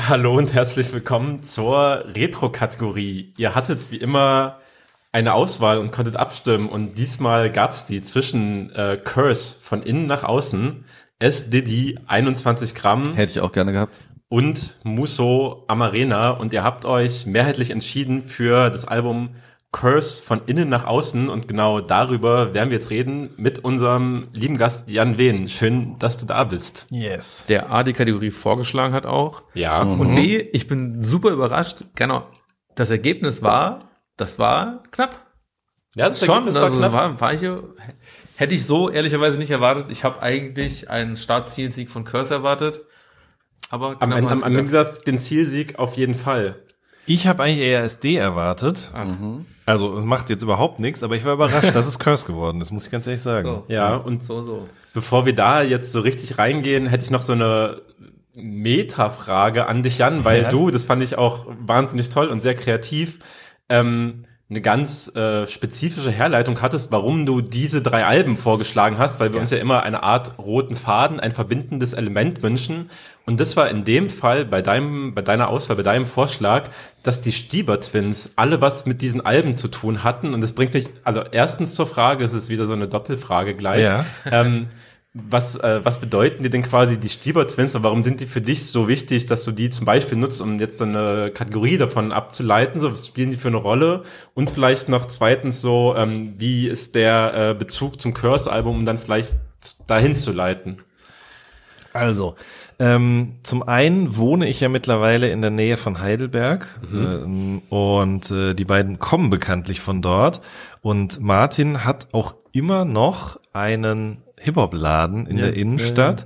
Hallo und herzlich willkommen zur Retro-Kategorie. Ihr hattet wie immer eine Auswahl und konntet abstimmen und diesmal gab's die zwischen Curse von innen nach außen, S. Diddy 21 Gramm. Hätte ich auch gerne gehabt. Und Musso Amarena und ihr habt euch mehrheitlich entschieden für das Album Curse von innen nach außen und genau darüber werden wir jetzt reden mit unserem lieben Gast Jan Wehn. Schön, dass du da bist. Yes. Der A die Kategorie vorgeschlagen hat auch. Ja. Und B, ich bin super überrascht. Genau. Das Ergebnis war, das war knapp. Ja, das Schon, Ergebnis war knapp. Hätte ich so ehrlicherweise nicht erwartet. Ich habe eigentlich einen Startzielsieg von Curse erwartet. Aber Am Ende gesagt, den Zielsieg auf jeden Fall. Ich habe eigentlich eher SD erwartet. Also es macht jetzt überhaupt nichts, aber ich war überrascht, dass es Curse geworden ist, muss ich ganz ehrlich sagen. So. Ja, und so. bevor wir da jetzt so richtig reingehen, hätte ich noch so eine Meta-Frage an dich, Jan, weil du, das fand ich auch wahnsinnig toll und sehr kreativ, eine ganz spezifische Herleitung hattest, warum du diese 3 Alben vorgeschlagen hast, weil wir uns ja immer eine Art roten Faden, ein verbindendes Element wünschen. Und das war in dem Fall bei deiner Auswahl, bei deinem Vorschlag, dass die Stieber Twins alle was mit diesen Alben zu tun hatten. Und das bringt mich, also erstens zur Frage, es ist wieder so eine Doppelfrage gleich. Ja. Was bedeuten dir denn quasi die Stieber Twins und warum sind die für dich so wichtig, dass du die zum Beispiel nutzt, um jetzt so eine Kategorie davon abzuleiten? So, was spielen die für eine Rolle? Und vielleicht noch zweitens so, wie ist der Bezug zum Curse-Album, um dann vielleicht dahin zu leiten? Also, zum einen wohne ich ja mittlerweile in der Nähe von Heidelberg und die beiden kommen bekanntlich von dort und Martin hat auch immer noch einen Hip-Hop-Laden in der Innenstadt.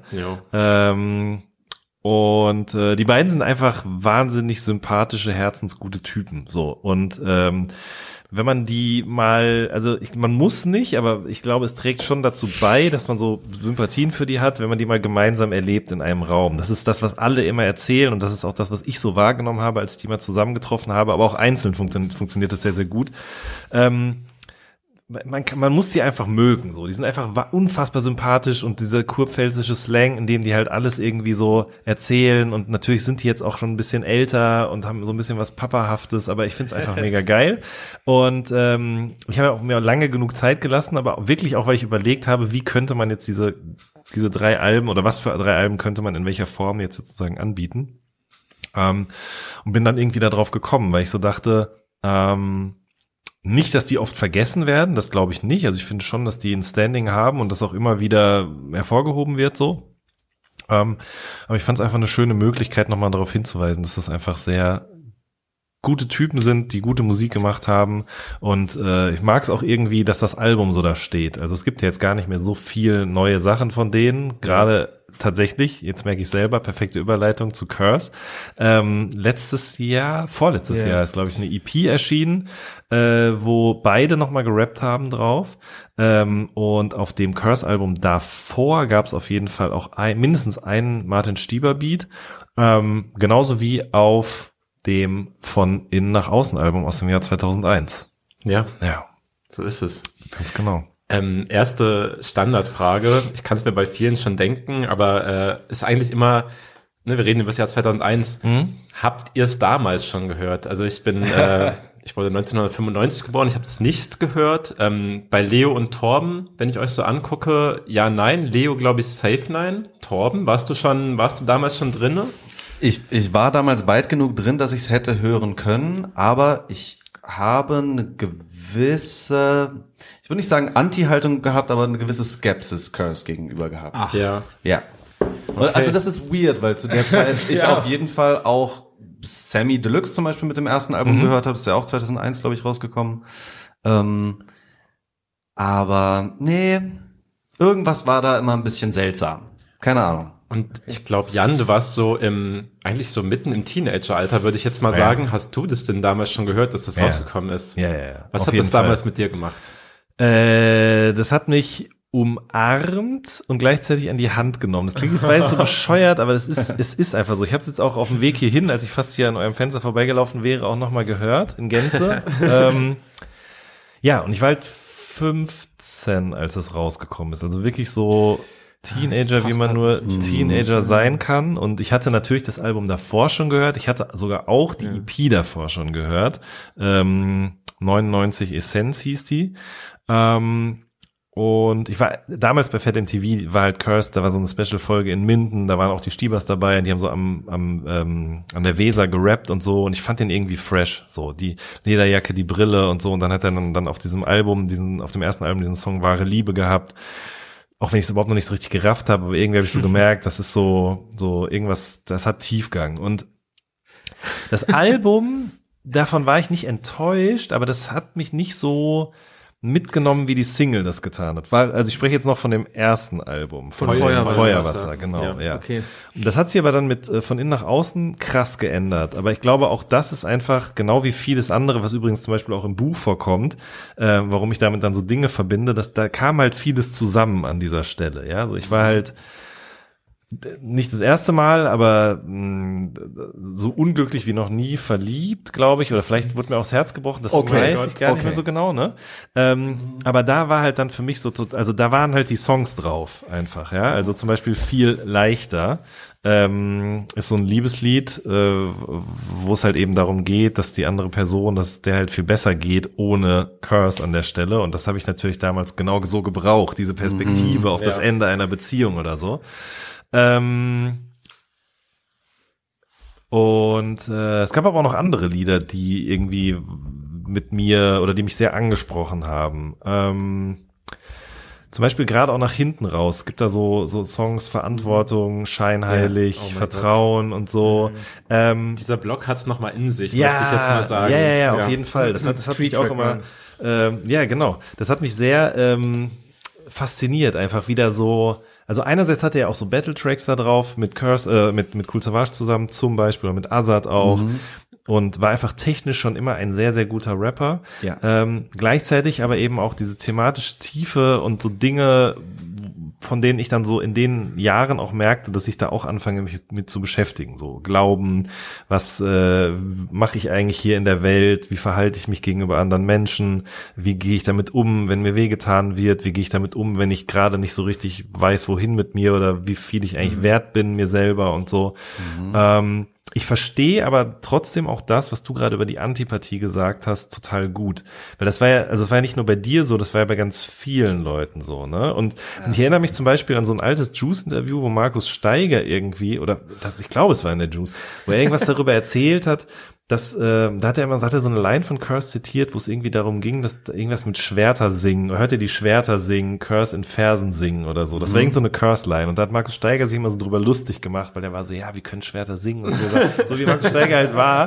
Und die beiden sind einfach wahnsinnig sympathische, herzensgute Typen. So und wenn man die mal, also man muss nicht, aber ich glaube, es trägt schon dazu bei, dass man so Sympathien für die hat, wenn man die mal gemeinsam erlebt in einem Raum. Das ist das, was alle immer erzählen und das ist auch das, was ich so wahrgenommen habe, als ich die mal zusammengetroffen habe, aber auch einzeln funktioniert das sehr, sehr gut. Man muss die einfach mögen, so. Die sind einfach unfassbar sympathisch und dieser kurpfälzische Slang, in dem die halt alles irgendwie so erzählen und natürlich sind die jetzt auch schon ein bisschen älter und haben so ein bisschen was Papahaftes, aber ich find's einfach mega geil und ich habe auch mir lange genug Zeit gelassen, aber wirklich auch, weil ich überlegt habe, wie könnte man jetzt diese 3 Alben oder was für 3 Alben könnte man in welcher Form jetzt sozusagen anbieten und bin dann irgendwie da drauf gekommen, weil ich so dachte, nicht, dass die oft vergessen werden, das glaube ich nicht. Also ich finde schon, dass die ein Standing haben und das auch immer wieder hervorgehoben wird so. Aber ich fand es einfach eine schöne Möglichkeit, nochmal darauf hinzuweisen, dass das einfach sehr gute Typen sind, die gute Musik gemacht haben. Und ich mag es auch irgendwie, dass das Album so da steht. Also es gibt ja jetzt gar nicht mehr so viel neue Sachen von denen. Gerade tatsächlich, jetzt merke ich selber, perfekte Überleitung zu Curse. Vorletztes Jahr ist, glaube ich, eine EP erschienen, wo beide nochmal gerappt haben drauf. Und auf dem Curse-Album davor gab es auf jeden Fall auch mindestens einen Martin Stieber-Beat. Genauso wie auf dem von Innen nach Außen Album aus dem Jahr 2001. Ja, so ist es. Ganz genau. Erste Standardfrage, ich kann es mir bei vielen schon denken, aber ist eigentlich immer, wir reden über das Jahr 2001, habt ihr es damals schon gehört? Also ich wurde 1995 geboren, ich habe es nicht gehört. Bei Leo und Torben, wenn ich euch so angucke, ja, nein, Leo glaube ich safe nein. Torben, warst du damals schon drinne? Ich war damals weit genug drin, dass ich es hätte hören können, aber ich habe eine gewisse, ich würde nicht sagen Anti-Haltung gehabt, aber eine gewisse Skepsis Curse gegenüber gehabt. Ach ja. Ja. Okay. Also das ist weird, weil zu der Zeit ich auf jeden Fall auch Sammy Deluxe zum Beispiel mit dem ersten Album gehört habe. Ist ja auch 2001, glaube ich, rausgekommen. Aber nee, irgendwas war da immer ein bisschen seltsam. Keine Ahnung. Und ich glaube, Jan, du warst so eigentlich so mitten im Teenageralter, würde ich jetzt mal sagen. Hast du das denn damals schon gehört, dass das rausgekommen ist? Ja. Was hat das damals mit dir gemacht? Das hat mich umarmt und gleichzeitig an die Hand genommen. Das klingt jetzt weiß so bescheuert, aber es ist einfach so. Ich habe es jetzt auch auf dem Weg hierhin, als ich fast hier an eurem Fenster vorbeigelaufen wäre, auch nochmal gehört in Gänze. Ja, und ich war halt 15, als es rausgekommen ist. Also wirklich so Teenager, wie man nur Teenager sein kann. Und ich hatte natürlich das Album davor schon gehört. Ich hatte sogar auch die EP davor schon gehört. 99 Essence hieß die. Und ich war damals bei Fat MTV, war halt Cursed, da war so eine Special-Folge in Minden, da waren auch die Stiebers dabei, die haben so an der Weser gerappt und so, und ich fand den irgendwie fresh, so die Lederjacke, die Brille und so, und dann hat er dann auf diesem Album, auf dem ersten Album diesen Song Wahre Liebe gehabt, auch wenn ich es überhaupt noch nicht so richtig gerafft habe, aber irgendwie habe ich so gemerkt, das ist so irgendwas, das hat Tiefgang. Und das Album, davon war ich nicht enttäuscht, aber das hat mich nicht so mitgenommen, wie die Single das getan hat. Also ich spreche jetzt noch von dem ersten Album. Von Feuerwasser, genau, ja. Okay. Und das hat sich aber dann mit von innen nach außen krass geändert. Aber ich glaube, auch das ist einfach, genau wie vieles andere, was übrigens zum Beispiel auch im Buch vorkommt, warum ich damit dann so Dinge verbinde, da kam halt vieles zusammen an dieser Stelle, ja. Also ich war halt nicht das erste Mal, aber so unglücklich wie noch nie verliebt, glaube ich, oder vielleicht wurde mir aufs Herz gebrochen, das weiß ich gar nicht mehr so genau, ne? Aber da war halt dann für mich so, also da waren halt die Songs drauf einfach, ja, also zum Beispiel Viel leichter, ist so ein Liebeslied, wo es halt eben darum geht, dass die andere Person, dass der halt viel besser geht ohne Curse an der Stelle, und das habe ich natürlich damals genau so gebraucht, diese Perspektive auf das Ende einer Beziehung oder so. Und es gab aber auch noch andere Lieder, die irgendwie mit mir oder die mich sehr angesprochen haben. Zum Beispiel gerade auch nach hinten raus. Es gibt da so Songs, Verantwortung, Scheinheilig, Vertrauen und so. Dieser Block hat's noch mal in sich, möchte ich jetzt mal sagen. Ja, auf jeden Fall. Das hat mich auch immer, genau. Das hat mich sehr fasziniert, einfach wieder so. Also einerseits hatte er auch so Battle-Tracks da drauf, mit Curse, mit Kool Savas zusammen zum Beispiel, oder mit Azad auch, und war einfach technisch schon immer ein sehr, sehr guter Rapper. Ja. Gleichzeitig aber eben auch diese thematische Tiefe und so Dinge, von denen ich dann so in den Jahren auch merkte, dass ich da auch anfange, mich mit zu beschäftigen. So Glauben, was mache ich eigentlich hier in der Welt, wie verhalte ich mich gegenüber anderen Menschen, wie gehe ich damit um, wenn mir wehgetan wird, wie gehe ich damit um, wenn ich gerade nicht so richtig weiß, wohin mit mir, oder wie viel ich eigentlich wert bin mir selber und so. Ich verstehe aber trotzdem auch das, was du gerade über die Antipathie gesagt hast, total gut. Weil das war ja nicht nur bei dir so, das war ja bei ganz vielen Leuten so, ne? Und ich erinnere mich zum Beispiel an so ein altes Juice-Interview, wo Markus Steiger irgendwie, ich glaube, es war in der Juice, wo er irgendwas darüber erzählt hat, dass, da hat er so eine Line von Curse zitiert, wo es irgendwie darum ging, dass irgendwas mit Schwerter singen, hört ihr die Schwerter singen, Curse in Versen singen oder so. Das war irgend so eine Curse-Line, und da hat Markus Steiger sich immer so drüber lustig gemacht, weil der war so, ja, wie können Schwerter singen und so, so wie Markus Steiger halt war.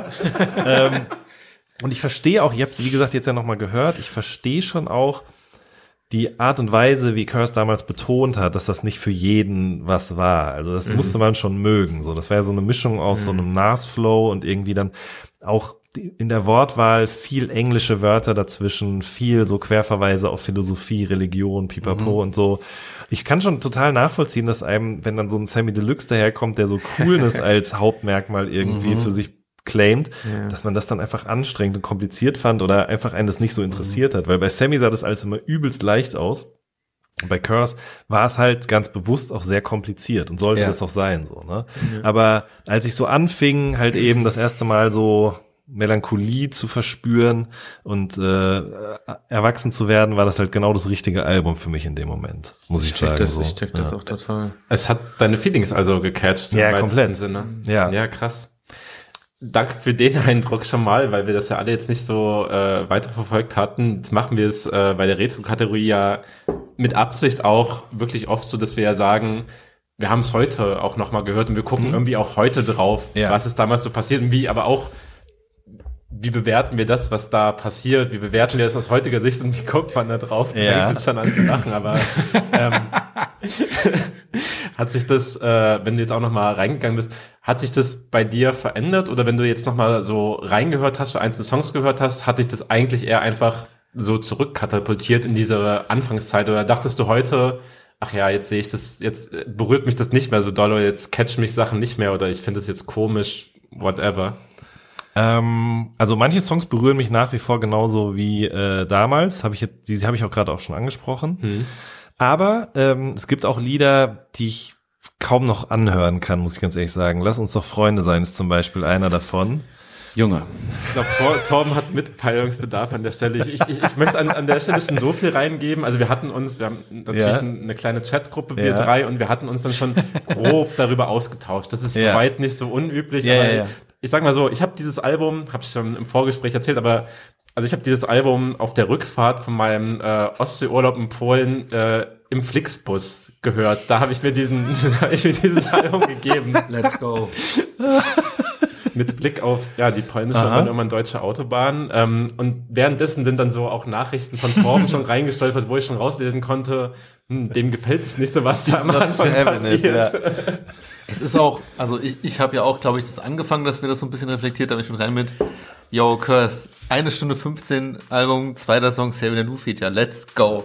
Und ich verstehe auch, ich habe es wie gesagt jetzt ja nochmal gehört, ich verstehe schon auch die Art und Weise, wie Curse damals betont hat, dass das nicht für jeden was war. Also das musste man schon mögen. So, das war ja so eine Mischung aus so einem Nas-Flow und irgendwie dann auch in der Wortwahl viel englische Wörter dazwischen, viel so Querverweise auf Philosophie, Religion, Pipapo und so. Ich kann schon total nachvollziehen, dass einem, wenn dann so ein Sammy Deluxe daherkommt, der so Coolness als Hauptmerkmal irgendwie für sich claimt, dass man das dann einfach anstrengend und kompliziert fand oder einfach einen das nicht so interessiert hat, weil bei Sammy sah das alles immer übelst leicht aus. Bei Curse war es halt ganz bewusst auch sehr kompliziert und sollte das auch sein, so, ne? Aber als ich so anfing, halt eben das erste Mal so Melancholie zu verspüren und erwachsen zu werden, war das halt genau das richtige Album für mich in dem Moment, muss ich sagen. Ich check das auch total. Es hat deine Feelings also gecatcht. Ja, komplett. Sinne. Ja, krass. Danke für den Eindruck schon mal, weil wir das ja alle jetzt nicht so weiterverfolgt hatten. Jetzt machen wir es bei der Retro-Kategorie ja mit Absicht auch wirklich oft so, dass wir ja sagen, wir haben es heute auch nochmal gehört und wir gucken irgendwie auch heute drauf, was ist damals so passiert und wie, aber auch, wie bewerten wir das, was da passiert, wie bewerten wir das aus heutiger Sicht und wie guckt man da drauf? Du fängst jetzt schon an zu lachen, aber hat sich das, wenn du jetzt auch nochmal reingegangen bist, hat sich das bei dir verändert, oder wenn du jetzt nochmal so reingehört hast, so einzelne Songs gehört hast, hat dich das eigentlich eher einfach so zurückkatapultiert in diese Anfangszeit, oder dachtest du heute, ach ja, jetzt sehe ich das, jetzt berührt mich das nicht mehr so doll, oder jetzt catchen mich Sachen nicht mehr, oder ich finde es jetzt komisch, whatever? Also manche Songs berühren mich nach wie vor genauso wie damals, die habe ich auch gerade auch schon angesprochen. Aber es gibt auch Lieder, die ich kaum noch anhören kann, muss ich ganz ehrlich sagen. Lass uns doch Freunde sein, ist zum Beispiel einer davon. Junge. Ich glaube, Torben hat Mitteilungsbedarf an der Stelle. Ich möchte an der Stelle schon so viel reingeben. Also wir haben natürlich eine kleine Chatgruppe, wir drei, und wir hatten uns dann schon grob darüber ausgetauscht. Das ist soweit nicht so unüblich. Aber ich sag mal so, ich habe dieses Album, habe ich schon im Vorgespräch erzählt, aber also ich habe dieses Album auf der Rückfahrt von meinem Ostseeurlaub in Polen im Flixbus gehört. Da habe ich mir dieses Album gegeben. Let's go. Mit Blick auf die polnische und dann irgendwann deutsche Autobahn. Und währenddessen sind dann so auch Nachrichten von Torben schon reingestolpert, wo ich schon rauslesen konnte, dem gefällt es nicht so, was da am Anfang passiert. Ja. Es ist auch, also ich habe ja auch, glaube ich, das angefangen, dass wir das so ein bisschen reflektiert haben. Ich bin rein mit Yo, Curse, 1 Stunde 15 Album, 2. Song, Xavier Naidoo Feature, let's go.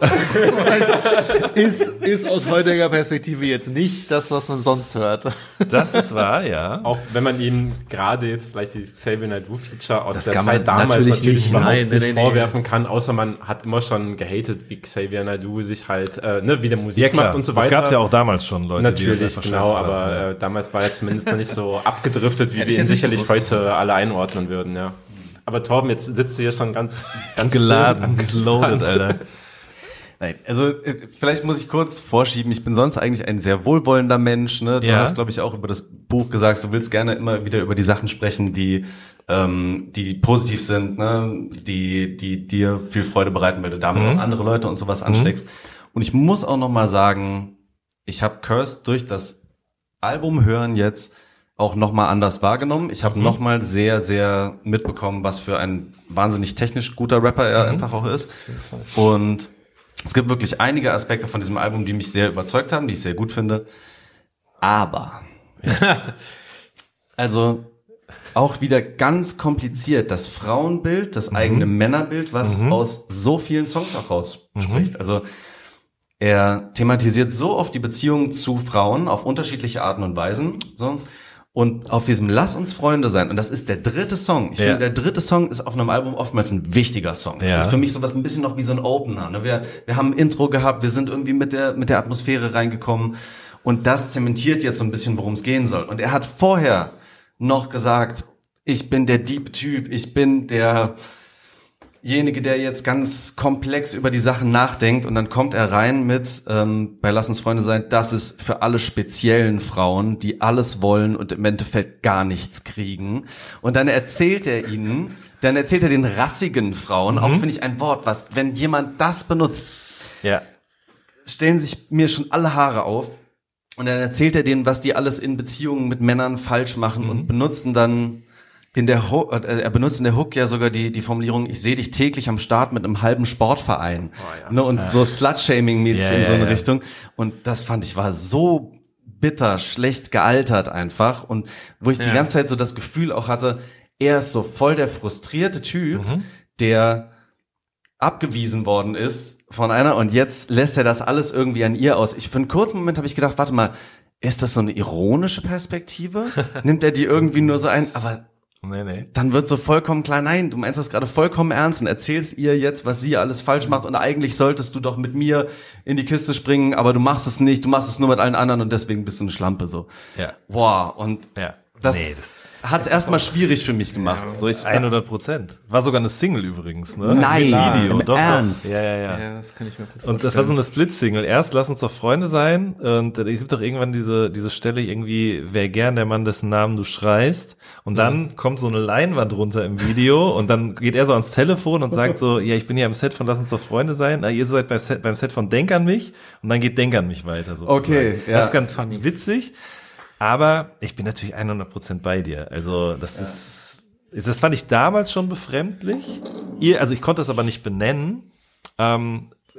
ist aus heutiger Perspektive jetzt nicht das, was man sonst hört. Das ist wahr, ja. Auch wenn man ihm gerade jetzt vielleicht die Xavier Naidoo Feature aus das der kann Zeit man damals natürlich überhaupt nicht vorwerfen kann, außer man hat immer schon gehatet, wie Xavier Naidoo sich halt, wie der Musik macht und so weiter. Es gab ja auch damals schon Leute, natürlich, die das einfach genau, aber damals war er zumindest noch nicht so abgedriftet, wie wir ihn sicherlich heute alle einordnen würden, ja. Aber Torben, jetzt sitzt du hier schon ganz geladen, geloadet, Alter. Nein, also vielleicht muss ich kurz vorschieben, ich bin sonst eigentlich ein sehr wohlwollender Mensch, ne? Du hast, glaube ich, auch über das Buch gesagt, du willst gerne immer wieder über die Sachen sprechen, die positiv sind, ne? Die dir viel Freude bereiten, weil du damit auch andere Leute und sowas ansteckst. Und ich muss auch noch mal sagen, ich habe Curse durch das Album hören jetzt auch nochmal anders wahrgenommen. Ich habe nochmal sehr, sehr mitbekommen, was für ein wahnsinnig technisch guter Rapper er einfach auch ist. Und es gibt wirklich einige Aspekte von diesem Album, die mich sehr überzeugt haben, die ich sehr gut finde. Aber, also auch wieder ganz kompliziert, das Frauenbild, das eigene Männerbild, was aus so vielen Songs auch rausspricht. Also er thematisiert so oft die Beziehungen zu Frauen auf unterschiedliche Arten und Weisen, so. Und auf diesem Lass uns Freunde sein, und das ist der 3. Song. Ich finde, der 3. Song ist auf einem Album oftmals ein wichtiger Song. Das ist für mich sowas ein bisschen noch wie so ein Opener. Ne? Wir haben ein Intro gehabt, wir sind irgendwie mit der Atmosphäre reingekommen, und das zementiert jetzt so ein bisschen, worum es gehen soll. Und er hat vorher noch gesagt, ich bin der Deep-Typ, ich bin derjenige, der jetzt ganz komplex über die Sachen nachdenkt, und dann kommt er rein mit, bei Lass uns Freunde sein, das ist für alle speziellen Frauen, die alles wollen und im Endeffekt gar nichts kriegen. Und dann erzählt er den rassigen Frauen, auch finde ich ein Wort, was, wenn jemand das benutzt, stellen sich mir schon alle Haare auf. Und dann erzählt er denen, was die alles in Beziehungen mit Männern falsch machen, und benutzen dann er benutzt in der Hook ja sogar die Formulierung, ich sehe dich täglich am Start mit einem halben Sportverein. Ne, und so Slut-Shaming-mäßig in so eine Richtung. Und das fand ich war so bitter, schlecht gealtert einfach. Und wo ich die ganze Zeit so das Gefühl auch hatte, er ist so voll der frustrierte Typ, der abgewiesen worden ist von einer, und jetzt lässt er das alles irgendwie an ihr aus. Für einen kurzen Moment habe ich gedacht, warte mal, ist das so eine ironische Perspektive? Nimmt er die irgendwie nur so ein? Aber nee. Dann wird so vollkommen klar, nein, du meinst das gerade vollkommen ernst und erzählst ihr jetzt, was sie alles falsch macht, und eigentlich solltest du doch mit mir in die Kiste springen, aber du machst es nicht, du machst es nur mit allen anderen, und deswegen bist du eine Schlampe, so. Ja. Wow, und das hat es erstmal schwierig für mich gemacht. Ja, so 100%. War sogar eine Single übrigens, ne? Nein, Video. im Doch, Ernst? Ja, das kann ich mir gut vorstellen. Und das war so eine Split-Single. Erst Lass uns doch Freunde sein, und es gibt doch irgendwann diese Stelle irgendwie, wer gern der Mann, dessen Namen du schreist, und dann kommt so eine Leinwand runter im Video, und dann geht er so ans Telefon und sagt so, ja, ich bin hier am Set von Lass uns doch Freunde sein, na, ihr seid beim Set von Denk an mich, und dann geht Denk an mich weiter sozusagen. Okay, ja. Das ist ganz witzig. Aber ich bin natürlich 100% bei dir. Also das fand ich damals schon befremdlich. Also ich konnte es aber nicht benennen. Aber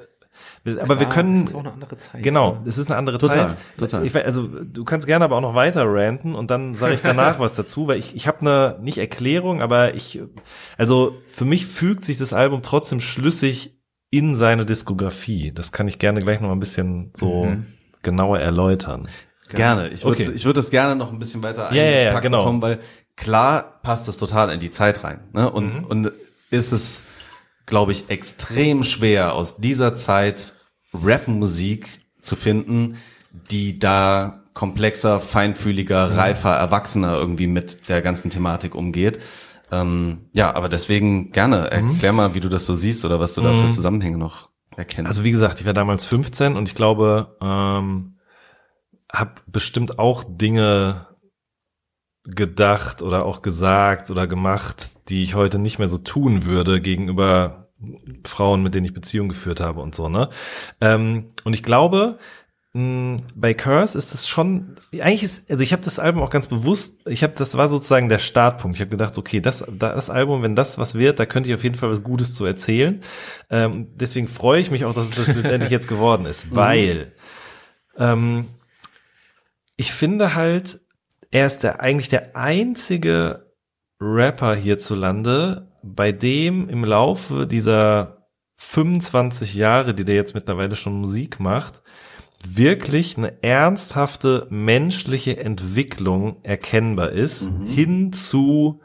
wir können. Das ist auch eine andere Zeit. Genau, es ist eine andere Zeit. Total. Also du kannst gerne aber auch noch weiter ranten, und dann sage ich danach was dazu, weil ich habe eine, nicht Erklärung, aber also für mich fügt sich das Album trotzdem schlüssig in seine Diskografie. Das kann ich gerne gleich noch mal ein bisschen so genauer erläutern. Gerne. Ich würde das gerne noch ein bisschen weiter einpacken bekommen, weil klar passt es total in die Zeit rein. Ne? Und ist es, glaube ich, extrem schwer, aus dieser Zeit Rap-Musik zu finden, die da komplexer, feinfühliger, reifer, erwachsener irgendwie mit der ganzen Thematik umgeht. Ja, aber deswegen gerne, erklär mal, wie du das so siehst oder was du da für Zusammenhänge noch erkennst. Also wie gesagt, ich war damals 15 und ich glaube, habe bestimmt auch Dinge gedacht oder auch gesagt oder gemacht, die ich heute nicht mehr so tun würde gegenüber Frauen, mit denen ich Beziehungen geführt habe und so, ne? Und ich glaube, bei Curse ist es schon, eigentlich also ich habe das Album auch ganz bewusst, das war sozusagen der Startpunkt. Ich habe gedacht, okay, das Album, wenn das was wird, da könnte ich auf jeden Fall was Gutes zu erzählen. Deswegen freue ich mich auch, dass es das letztendlich jetzt geworden ist, weil ich finde halt, er ist eigentlich der einzige Rapper hierzulande, bei dem im Laufe dieser 25 Jahre, die der jetzt mittlerweile schon Musik macht, wirklich eine ernsthafte menschliche Entwicklung erkennbar ist, hin zu,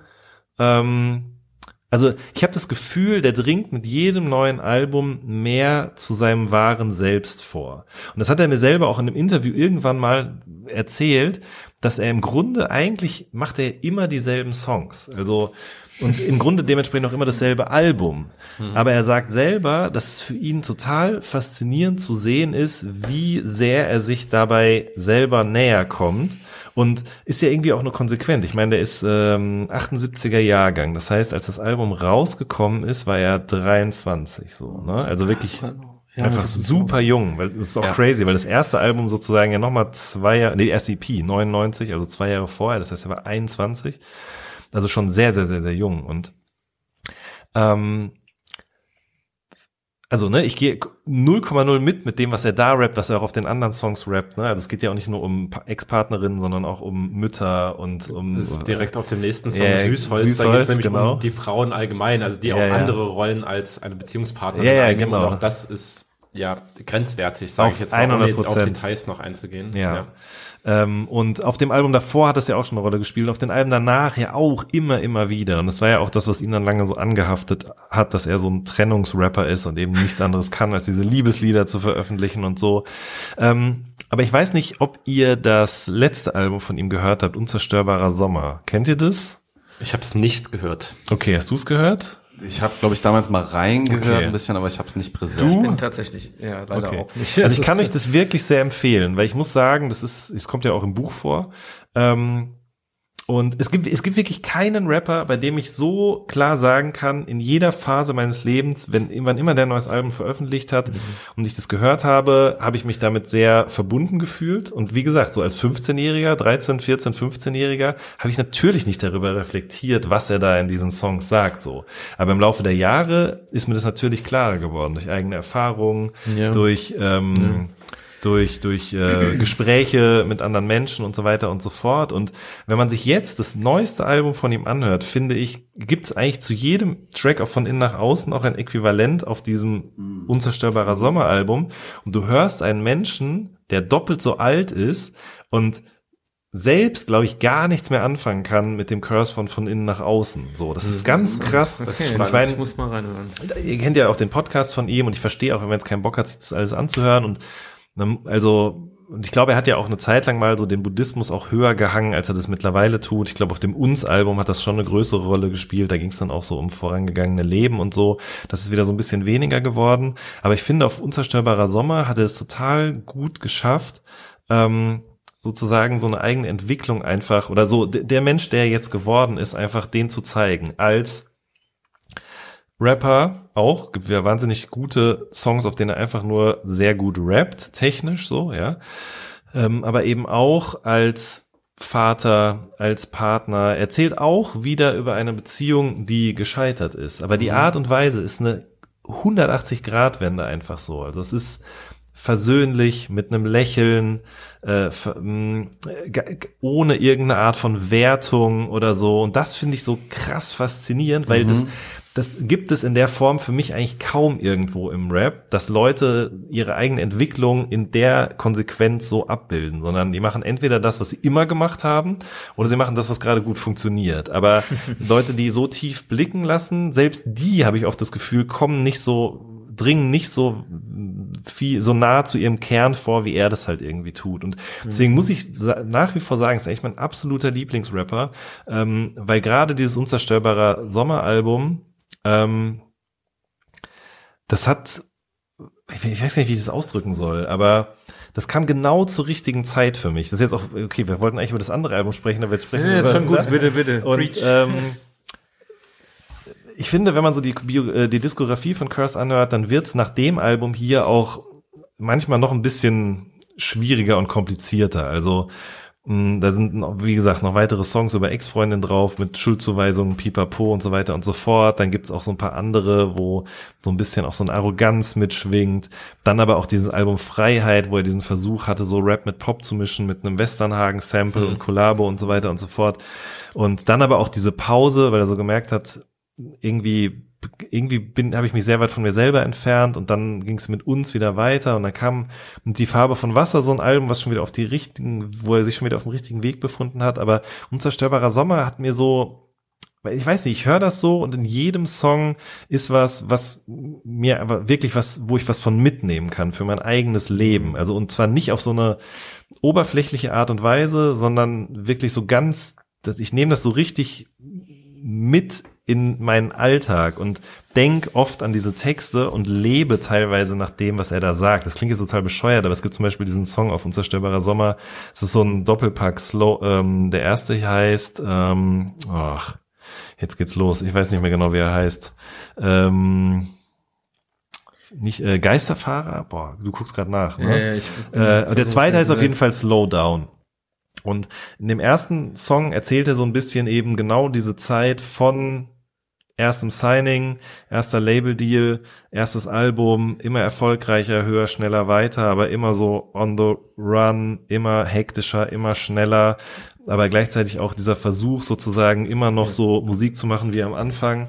also ich habe das Gefühl, der dringt mit jedem neuen Album mehr zu seinem wahren Selbst vor. Und das hat er mir selber auch in einem Interview irgendwann mal erzählt, dass er im Grunde eigentlich macht er immer dieselben Songs. Also und im Grunde dementsprechend auch immer dasselbe Album. Aber er sagt selber, dass es für ihn total faszinierend zu sehen ist, wie sehr er sich dabei selber näher kommt. Und ist ja irgendwie auch nur konsequent. Ich meine, der ist 78er Jahrgang. Das heißt, als das Album rausgekommen ist, war er 23 so, ne? Also wirklich einfach super jung, weil es ist auch crazy, weil das erste Album sozusagen ja nochmal 2 Jahre, die erste EP 99, also 2 Jahre vorher, das heißt, er war 21. Also schon sehr, sehr, sehr, sehr jung. Und also, ne, ich gehe 0,0 mit dem, was er da rappt, was er auch auf den anderen Songs rappt, ne? Also es geht ja auch nicht nur um Ex-Partnerinnen, sondern auch um Mütter und um das ist direkt auf dem nächsten Song Süßholz, da geht es nämlich um die Frauen allgemein, also die auch andere Rollen als eine Beziehungspartnerin einnehmen. Und auch das ist grenzwertig, sage ich jetzt mal, um jetzt auf Details noch einzugehen. Und auf dem Album davor hat das ja auch schon eine Rolle gespielt, auf den Alben danach ja auch immer wieder. Und das war ja auch das, was ihn dann lange so angehaftet hat, dass er so ein Trennungsrapper ist und eben nichts anderes kann, als diese Liebeslieder zu veröffentlichen und so. Aber ich weiß nicht, ob ihr das letzte Album von ihm gehört habt, Unzerstörbarer Sommer. Kennt ihr das? Ich habe es nicht gehört. Okay, hast du es gehört? Ich habe, glaube ich, damals mal reingehört ein bisschen, aber ich habe es nicht präsent. Ich bin tatsächlich, leider auch nicht. Also ich kann euch das wirklich sehr empfehlen, weil ich muss sagen, es kommt ja auch im Buch vor. Und es gibt wirklich keinen Rapper, bei dem ich so klar sagen kann, in jeder Phase meines Lebens, wann immer der ein neues Album veröffentlicht hat und ich das gehört habe, habe ich mich damit sehr verbunden gefühlt. Und wie gesagt, so als 15-Jähriger, 13, 14, 15-Jähriger, habe ich natürlich nicht darüber reflektiert, was er da in diesen Songs sagt, so. Aber im Laufe der Jahre ist mir das natürlich klarer geworden, durch eigene Erfahrungen, durch Gespräche mit anderen Menschen und so weiter und so fort. Und wenn man sich jetzt das neueste Album von ihm anhört, finde ich, gibt es eigentlich zu jedem Track auch von innen nach außen auch ein Äquivalent auf diesem Unzerstörbarer Sommeralbum. Und du hörst einen Menschen, der doppelt so alt ist und selbst, glaube ich, gar nichts mehr anfangen kann mit dem Curse von innen nach außen. So, das ist ganz krass. Das ist spannend. Ich muss mal reinhören. Ihr kennt ja auch den Podcast von ihm und ich verstehe auch, wenn man jetzt keinen Bock hat, sich das alles anzuhören und ich glaube, er hat ja auch eine Zeit lang mal so den Buddhismus auch höher gehangen, als er das mittlerweile tut. Ich glaube, auf dem Uns-Album hat das schon eine größere Rolle gespielt. Da ging es dann auch so um vorangegangene Leben und so. Das ist wieder so ein bisschen weniger geworden. Aber ich finde, auf Unzerstörbarer Sommer hat er es total gut geschafft, sozusagen so eine eigene Entwicklung einfach, oder so der Mensch, der jetzt geworden ist, einfach den zu zeigen als Rapper auch, gibt ja wahnsinnig gute Songs, auf denen er einfach nur sehr gut rappt, technisch so, ja. Aber eben auch als Vater, als Partner, erzählt auch wieder über eine Beziehung, die gescheitert ist. Aber die Art und Weise ist eine 180-Grad-Wende einfach so. Also es ist versöhnlich, mit einem Lächeln, ohne irgendeine Art von Wertung oder so. Und das finde ich so krass faszinierend, weil das gibt es in der Form für mich eigentlich kaum irgendwo im Rap, dass Leute ihre eigene Entwicklung in der Konsequenz so abbilden, sondern die machen entweder das, was sie immer gemacht haben, oder sie machen das, was gerade gut funktioniert. Aber Leute, die so tief blicken lassen, selbst die, habe ich oft das Gefühl, dringen nicht so viel, so nah zu ihrem Kern vor, wie er das halt irgendwie tut. Und deswegen muss ich nach wie vor sagen, ist eigentlich mein absoluter Lieblingsrapper, weil gerade dieses Unzerstörbare Sommeralbum, das hat, ich weiß gar nicht, wie ich das ausdrücken soll, aber das kam genau zur richtigen Zeit für mich. Das ist jetzt auch, okay, wir wollten eigentlich über das andere Album sprechen, aber jetzt sprechen wir über ist schon gut, das. bitte. Und ich finde, wenn man so die Diskografie von Curse anhört, dann wird's nach dem Album hier auch manchmal noch ein bisschen schwieriger und komplizierter. Also da sind, wie gesagt, noch weitere Songs über Ex-Freundin drauf mit Schuldzuweisungen, Pipapo und so weiter und so fort. Dann gibt's auch so ein paar andere, wo so ein bisschen auch so eine Arroganz mitschwingt. Dann aber auch dieses Album Freiheit, wo er diesen Versuch hatte, so Rap mit Pop zu mischen, mit einem Westernhagen-Sample und Collabo und so weiter und so fort. Und dann aber auch diese Pause, weil er so gemerkt hat, irgendwie habe ich mich sehr weit von mir selber entfernt und dann ging es mit uns wieder weiter und dann kam Die Farbe von Wasser, so ein Album, was schon wieder wo er sich schon wieder auf dem richtigen Weg befunden hat, aber Unzerstörbarer Sommer hat mir so, ich weiß nicht, ich höre das so und in jedem Song ist was mir aber wirklich wo ich was von mitnehmen kann für mein eigenes Leben, also und zwar nicht auf so eine oberflächliche Art und Weise, sondern wirklich so ganz, ich nehme das so richtig mit in meinen Alltag und denk oft an diese Texte und lebe teilweise nach dem, was er da sagt. Das klingt jetzt total bescheuert, aber es gibt zum Beispiel diesen Song auf Unzerstörbarer Sommer. Es ist so ein Doppelpack der erste heißt, jetzt geht's los. Ich weiß nicht mehr genau, wie er heißt. Nicht Geisterfahrer? Boah, du guckst gerade nach. Ne? Der zweite heißt auf jeden Fall Slow Down. Und in dem ersten Song erzählt er so ein bisschen eben genau diese Zeit von erstem Signing, erster Label-Deal, erstes Album, immer erfolgreicher, höher, schneller, weiter, aber immer so on the run, immer hektischer, immer schneller, aber gleichzeitig auch dieser Versuch sozusagen immer noch so Musik zu machen wie am Anfang.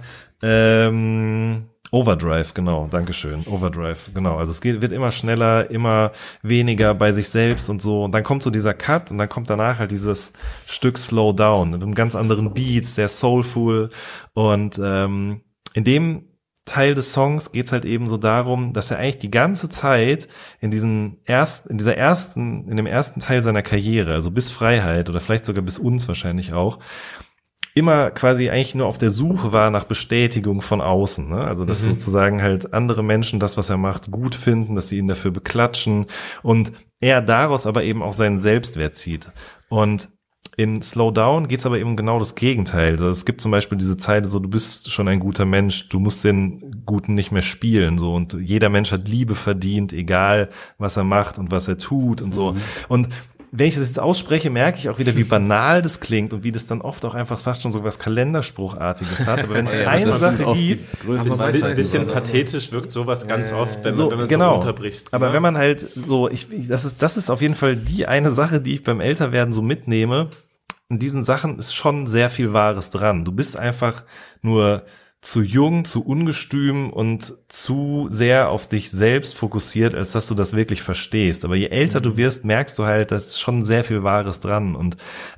Overdrive, genau, dankeschön. Overdrive, genau. Also es wird immer schneller, immer weniger bei sich selbst und so. Und dann kommt so dieser Cut und dann kommt danach halt dieses Stück Slow Down mit einem ganz anderen Beat, sehr soulful. Und in dem Teil des Songs geht's halt eben so darum, dass er eigentlich die ganze Zeit in dem ersten Teil seiner Karriere, also bis Freiheit oder vielleicht sogar bis uns wahrscheinlich auch, immer quasi eigentlich nur auf der Suche war nach Bestätigung von außen, ne? Also dass sozusagen halt andere Menschen das, was er macht, gut finden, dass sie ihn dafür beklatschen und er daraus aber eben auch seinen Selbstwert zieht. Und in Slow Down geht's aber eben genau das Gegenteil. Also es gibt zum Beispiel diese Zeile so, du bist schon ein guter Mensch, du musst den Guten nicht mehr spielen, so, und jeder Mensch hat Liebe verdient, egal was er macht und was er tut und so. Und wenn ich das jetzt ausspreche, merke ich auch wieder, wie banal das klingt und wie das dann oft auch einfach fast schon so was Kalenderspruchartiges hat. Aber wenn es eine Sache gibt, ein bisschen pathetisch wirkt sowas ganz oft, wenn man genau. so unterbricht. Aber wenn man halt so, das ist auf jeden Fall die eine Sache, die ich beim Älterwerden so mitnehme. In diesen Sachen ist schon sehr viel Wahres dran. Du bist einfach nur zu jung, zu ungestüm und zu sehr auf dich selbst fokussiert, als dass du das wirklich verstehst. Aber je älter du wirst, merkst du halt, da ist schon sehr viel Wahres dran. Und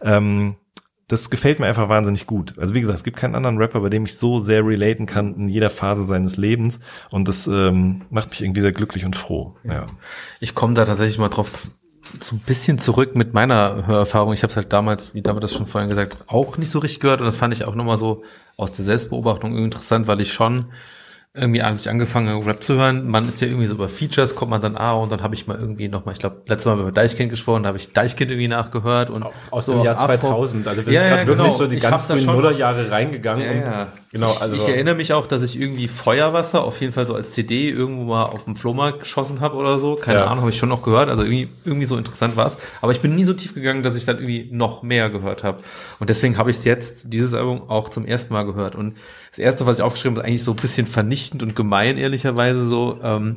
das gefällt mir einfach wahnsinnig gut. Also wie gesagt, es gibt keinen anderen Rapper, bei dem ich so sehr relaten kann in jeder Phase seines Lebens. Und das macht mich irgendwie sehr glücklich und froh. Ja. Ich komme da tatsächlich mal drauf so ein bisschen zurück mit meiner Hörerfahrung. Ich habe es halt damals, wie David das schon vorhin gesagt hat, auch nicht so richtig gehört. Und das fand ich auch nochmal so aus der Selbstbeobachtung irgendwie interessant, weil ich schon irgendwie, als ich angefangen habe, Rap zu hören, man ist ja irgendwie so über Features, kommt man dann, und dann habe ich mal irgendwie nochmal, ich glaube, letztes Mal über Deichkind gesprochen, da habe ich Deichkind irgendwie nachgehört. Und auch aus so dem Jahr 2000, also wir sind gerade wirklich so die ganz frühen Nullerjahre reingegangen. Ja. Genau, ich erinnere mich auch, dass ich irgendwie Feuerwasser auf jeden Fall so als CD irgendwo mal auf dem Flohmarkt geschossen habe oder so. Keine Ahnung, habe ich schon noch gehört. Also irgendwie so interessant war es. Aber ich bin nie so tief gegangen, dass ich dann irgendwie noch mehr gehört habe. Und deswegen habe ich es jetzt, dieses Album, auch zum ersten Mal gehört. Und das erste, was ich aufgeschrieben habe, ist eigentlich so ein bisschen vernichtend und gemein, ehrlicherweise so.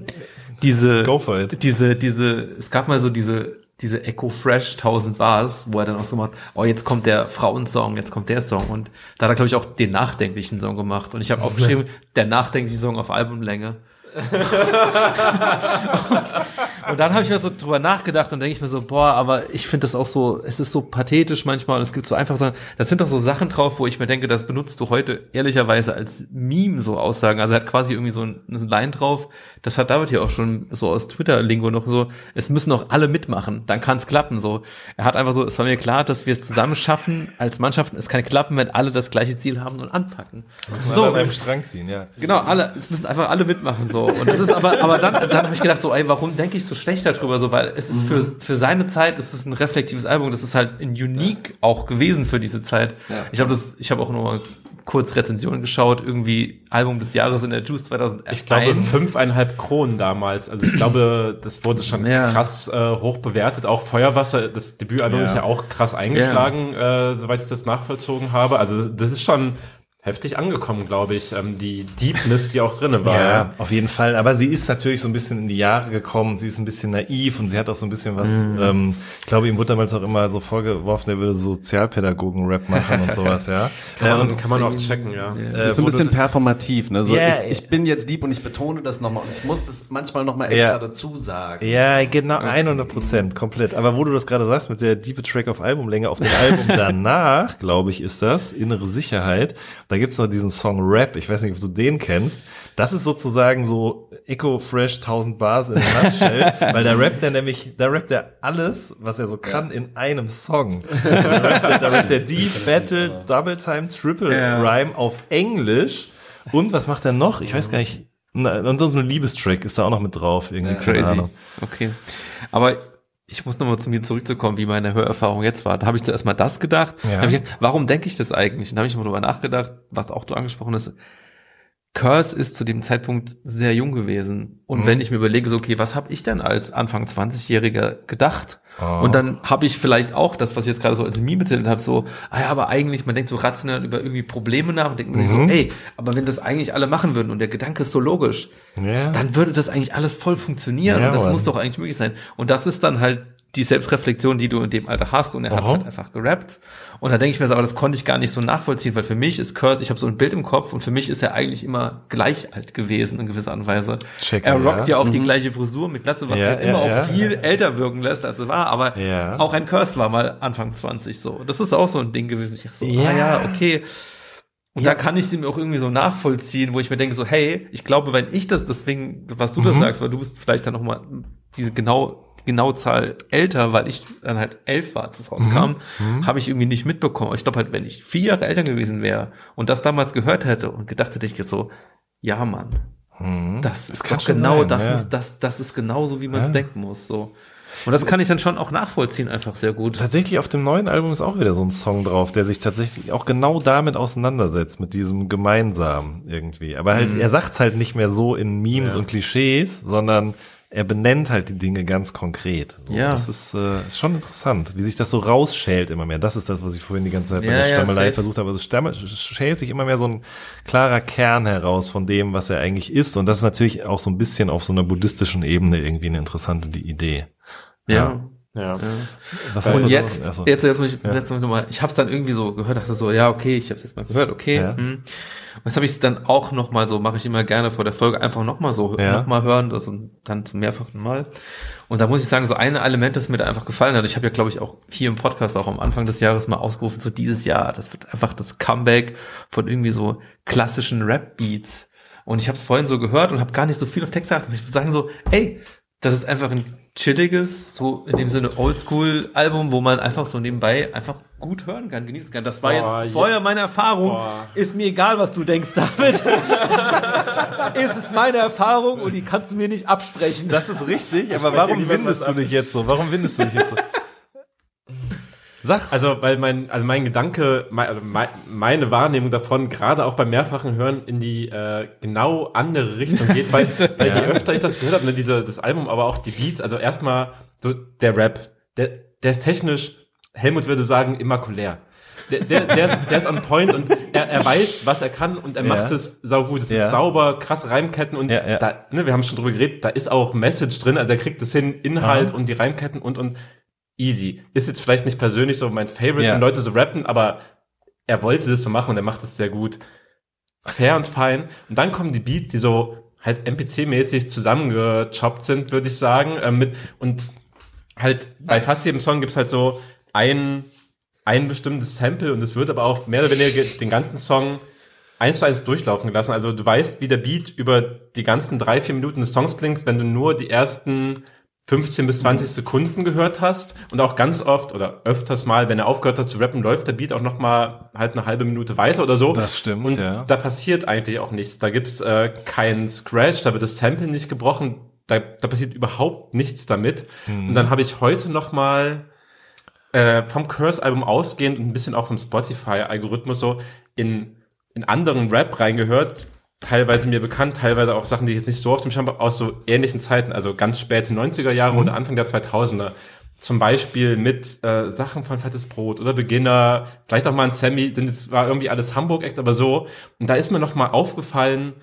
Go for it. Es gab mal so diese Echo Fresh 1000 Bars, wo er dann auch so macht, jetzt kommt der Frauensong, jetzt kommt der Song. Und da hat er, glaube ich, auch den nachdenklichen Song gemacht. Und ich habe aufgeschrieben, der nachdenkliche Song auf Albumlänge. Und dann habe ich mir so drüber nachgedacht und denke ich mir so, boah, aber ich finde das auch so, es ist so pathetisch manchmal und es gibt so einfach Sachen, das sind doch so Sachen drauf, wo ich mir denke, das benutzt du heute ehrlicherweise als Meme, so Aussagen. Also er hat quasi irgendwie so eine Line drauf, das hat David hier auch schon so aus Twitter-Lingo noch so, es müssen auch alle mitmachen, dann kann es klappen, so. Er hat einfach so, es war mir klar, dass wir es zusammen schaffen als Mannschaften, es kann klappen, wenn alle das gleiche Ziel haben und anpacken. Müssen So, alle an einem Strang ziehen, ja. genau, es müssen einfach alle mitmachen, so. Und das ist aber dann habe ich gedacht, so, ey, warum denke ich so schlecht darüber, so, weil es ist für seine Zeit, es ist ein reflektives Album, das ist halt ein Unique auch gewesen für diese Zeit. Ja. Ich habe auch noch mal kurz Rezensionen geschaut, irgendwie Album des Jahres in der Juice 2001. Ich glaube 5,5 Kronen damals. Also ich glaube, das wurde schon krass hoch bewertet. Auch Feuerwasser, das Debütalbum ist ja auch krass eingeschlagen, soweit ich das nachvollzogen habe. Also das ist schon heftig angekommen, glaube ich, die Deepness, die auch drinne war. Ja, auf jeden Fall. Aber sie ist natürlich so ein bisschen in die Jahre gekommen. Sie ist ein bisschen naiv und sie hat auch so ein bisschen was, ich glaube, ihm wurde damals auch immer so vorgeworfen, er würde Sozialpädagogen-Rap machen und sowas, ja. Kann man auch checken, ja. Ist so ein bisschen performativ, ne? So, ich bin jetzt deep und ich betone das nochmal und ich muss das manchmal nochmal extra dazu sagen. Ja, genau, 100%, komplett. Aber wo du das gerade sagst, mit der Deep Track auf Albumlänge, auf dem Album danach, glaube ich, ist das, Innere Sicherheit, da gibt's noch diesen Song Rap, ich weiß nicht, ob du den kennst. Das ist sozusagen so Eco-Fresh 1000 Bars in a Nutshell, weil da rappt er alles, was er so kann, in einem Song. Da rappt er Deep, Battle, Double Time, Triple Rhyme auf Englisch. Und was macht er noch? Ich weiß gar nicht. Und so ein Liebestrack ist da auch noch mit drauf. Irgendwie, keine Ahnung. Okay. Aber ich muss nochmal zu mir zurückzukommen, wie meine Hörerfahrung jetzt war. Da habe ich zuerst mal das gedacht. Ja. Hab ich gedacht, warum denke ich das eigentlich? Und da habe ich mal drüber nachgedacht, was auch du angesprochen hast. Curse ist zu dem Zeitpunkt sehr jung gewesen. Und wenn ich mir überlege, so, okay, was habe ich denn als Anfang 20-Jähriger gedacht? Und dann habe ich vielleicht auch das, was ich jetzt gerade so als Meme erzählt habe, so, aber eigentlich, man denkt so rational über irgendwie Probleme nach und denkt man sich so, ey, aber wenn das eigentlich alle machen würden und der Gedanke ist so logisch, dann würde das eigentlich alles voll funktionieren und das muss doch eigentlich möglich sein. Und das ist dann halt die Selbstreflexion, die du in dem Alter hast und er hat halt einfach gerappt. Und da denke ich mir so, aber das konnte ich gar nicht so nachvollziehen, weil für mich ist Curse, ich habe so ein Bild im Kopf und für mich ist er eigentlich immer gleich alt gewesen in gewisser Art und Weise. Er rockt ja auch die gleiche Frisur mit Glatze, was ja immer auch viel älter wirken lässt, als er war, aber auch ein Curse war mal Anfang 20 so. Das ist auch so ein Ding gewesen. Ich dachte so, okay. Und da kann ich sie mir auch irgendwie so nachvollziehen, wo ich mir denke so, hey, ich glaube, wenn ich das, deswegen, was du das sagst, weil du bist vielleicht dann nochmal diese genaue Zahl älter, weil ich dann halt 11 war, als es rauskam, habe ich irgendwie nicht mitbekommen. Ich glaube halt, wenn ich 4 Jahre älter gewesen wäre und das damals gehört hätte und gedacht hätte ich jetzt so, ja Mann, das ist doch genau, das ist genauso, wie man es denken muss, so. Und das kann ich dann schon auch nachvollziehen, einfach sehr gut. Tatsächlich auf dem neuen Album ist auch wieder so ein Song drauf, der sich tatsächlich auch genau damit auseinandersetzt, mit diesem Gemeinsamen irgendwie. Aber halt, er sagt's halt nicht mehr so in Memes und Klischees, sondern er benennt halt die Dinge ganz konkret. So, das ist schon interessant, wie sich das so rausschält immer mehr. Das ist das, was ich vorhin die ganze Zeit bei der Stammelei versucht habe. Also es schält sich immer mehr so ein klarer Kern heraus von dem, was er eigentlich ist. Und das ist natürlich auch so ein bisschen auf so einer buddhistischen Ebene irgendwie eine interessante Idee. Ja. Was und jetzt muss ich nochmal, ich habe es dann irgendwie so gehört, dachte so, ja, okay, ich habe es jetzt mal gehört, okay. Und jetzt habe ich es dann auch nochmal so, mache ich immer gerne vor der Folge, einfach nochmal so, nochmal hören, das und dann zum mehrfachen Mal. Und da muss ich sagen, so ein Element, das mir da einfach gefallen hat, ich habe ja, glaube ich, auch hier im Podcast auch am Anfang des Jahres mal ausgerufen, so dieses Jahr, das wird einfach das Comeback von irgendwie so klassischen Rap-Beats. Und ich habe es vorhin so gehört und habe gar nicht so viel auf Text gesagt, aber ich würde sagen so, ey, das ist einfach ein chilliges, so in dem Sinne Oldschool-Album, wo man einfach so nebenbei einfach gut hören kann, genießen kann. Das war jetzt vorher meine Erfahrung. Ist mir egal, was du denkst, David. Ist es meine Erfahrung und die kannst du mir nicht absprechen. Das ist richtig, aber warum windest du dich jetzt so? Sag's. Also, weil mein Gedanke, meine Wahrnehmung davon, gerade auch beim mehrfachen Hören in die genau andere Richtung geht, weil je öfter ich das gehört habe, ne, das Album, aber auch die Beats, also erstmal so der Rap, der ist technisch, Helmut würde sagen, immakulär. Der ist on point und er weiß, was er kann und er macht es saugut. Es ist sauber, krasse Reimketten und da, ne, wir haben schon drüber geredet, da ist auch Message drin, also er kriegt es hin, Inhalt und die Reimketten und easy. Ist jetzt vielleicht nicht persönlich so mein Favorite, wenn Leute so rappen, aber er wollte das so machen und er macht es sehr gut. Fair und fein. Und dann kommen die Beats, die so halt MPC-mäßig zusammengechoppt sind, würde ich sagen. Und halt bei fast jedem Song gibt's halt so ein bestimmtes Sample und es wird aber auch mehr oder weniger den ganzen Song 1:1 durchlaufen gelassen. Also du weißt, wie der Beat über die ganzen 3-4 Minuten des Songs klingt, wenn du nur die ersten 15 bis 20 Sekunden gehört hast und auch ganz oft oder öfters mal, wenn er aufgehört hat zu rappen, läuft der Beat auch noch mal halt eine halbe Minute weiter oder so. Das stimmt, und ja. da passiert eigentlich auch nichts. Da gibt's keinen Scratch, da wird das Sample nicht gebrochen, da passiert überhaupt nichts damit. Und dann habe ich heute noch mal vom Curse-Album ausgehend und ein bisschen auch vom Spotify-Algorithmus so in anderen Rap reingehört, teilweise mir bekannt, teilweise auch Sachen, die ich jetzt nicht so auf dem Schirm habe, aus so ähnlichen Zeiten, also ganz späte 90er Jahre oder Anfang der 2000er. Zum Beispiel mit Sachen von Fettes Brot oder Beginner, vielleicht auch mal ein Sammy, es war irgendwie alles Hamburg-Act, aber so. Und da ist mir noch mal aufgefallen,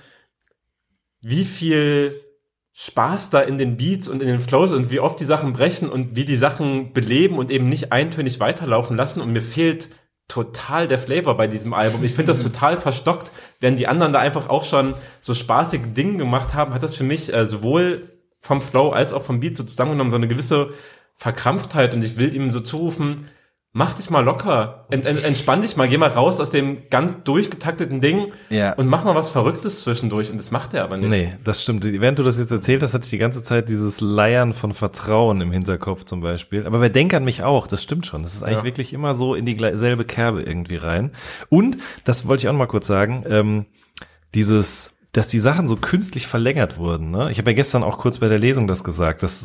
wie viel Spaß da in den Beats und in den Flows und wie oft die Sachen brechen und wie die Sachen beleben und eben nicht eintönig weiterlaufen lassen. Und mir fehlt total der Flavor bei diesem Album. Ich finde das total verstockt. Während die anderen da einfach auch schon so spaßige Dinge gemacht haben, hat das für mich sowohl vom Flow als auch vom Beat so zusammengenommen so eine gewisse Verkrampftheit. Und ich will ihm so zurufen, mach dich mal locker, entspann dich mal, geh mal raus aus dem ganz durchgetakteten Ding und mach mal was Verrücktes zwischendurch. Und das macht er aber nicht. Nee, das stimmt. Während du das jetzt erzählt hast, hatte ich die ganze Zeit dieses Leiern von Vertrauen im Hinterkopf zum Beispiel. Aber wer denkt an mich auch, das stimmt schon. Das ist eigentlich wirklich immer so in die selbe Kerbe irgendwie rein. Und, das wollte ich auch noch mal kurz sagen, dass die Sachen so künstlich verlängert wurden. Ne? Ich habe ja gestern auch kurz bei der Lesung das gesagt, dass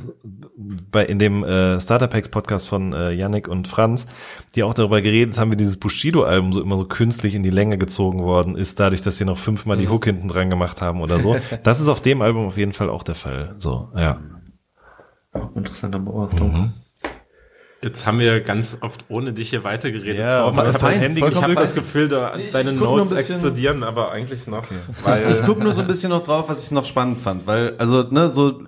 in dem Starter Packs Podcast von Yannick und Franz, die auch darüber geredet haben, wie dieses Bushido-Album so immer so künstlich in die Länge gezogen worden ist, dadurch, dass sie noch 5-mal die Hook hinten dran gemacht haben oder so. Das ist auf dem Album auf jeden Fall auch der Fall. So, ja. Interessante Beobachtung. Jetzt haben wir ganz oft ohne dich hier weitergeredet. Ja, Torben. Ich habe das Gefühl, deine Notes explodieren, aber eigentlich noch. Weil ich gucke nur so ein bisschen noch drauf, was ich noch spannend fand, weil, also, ne, so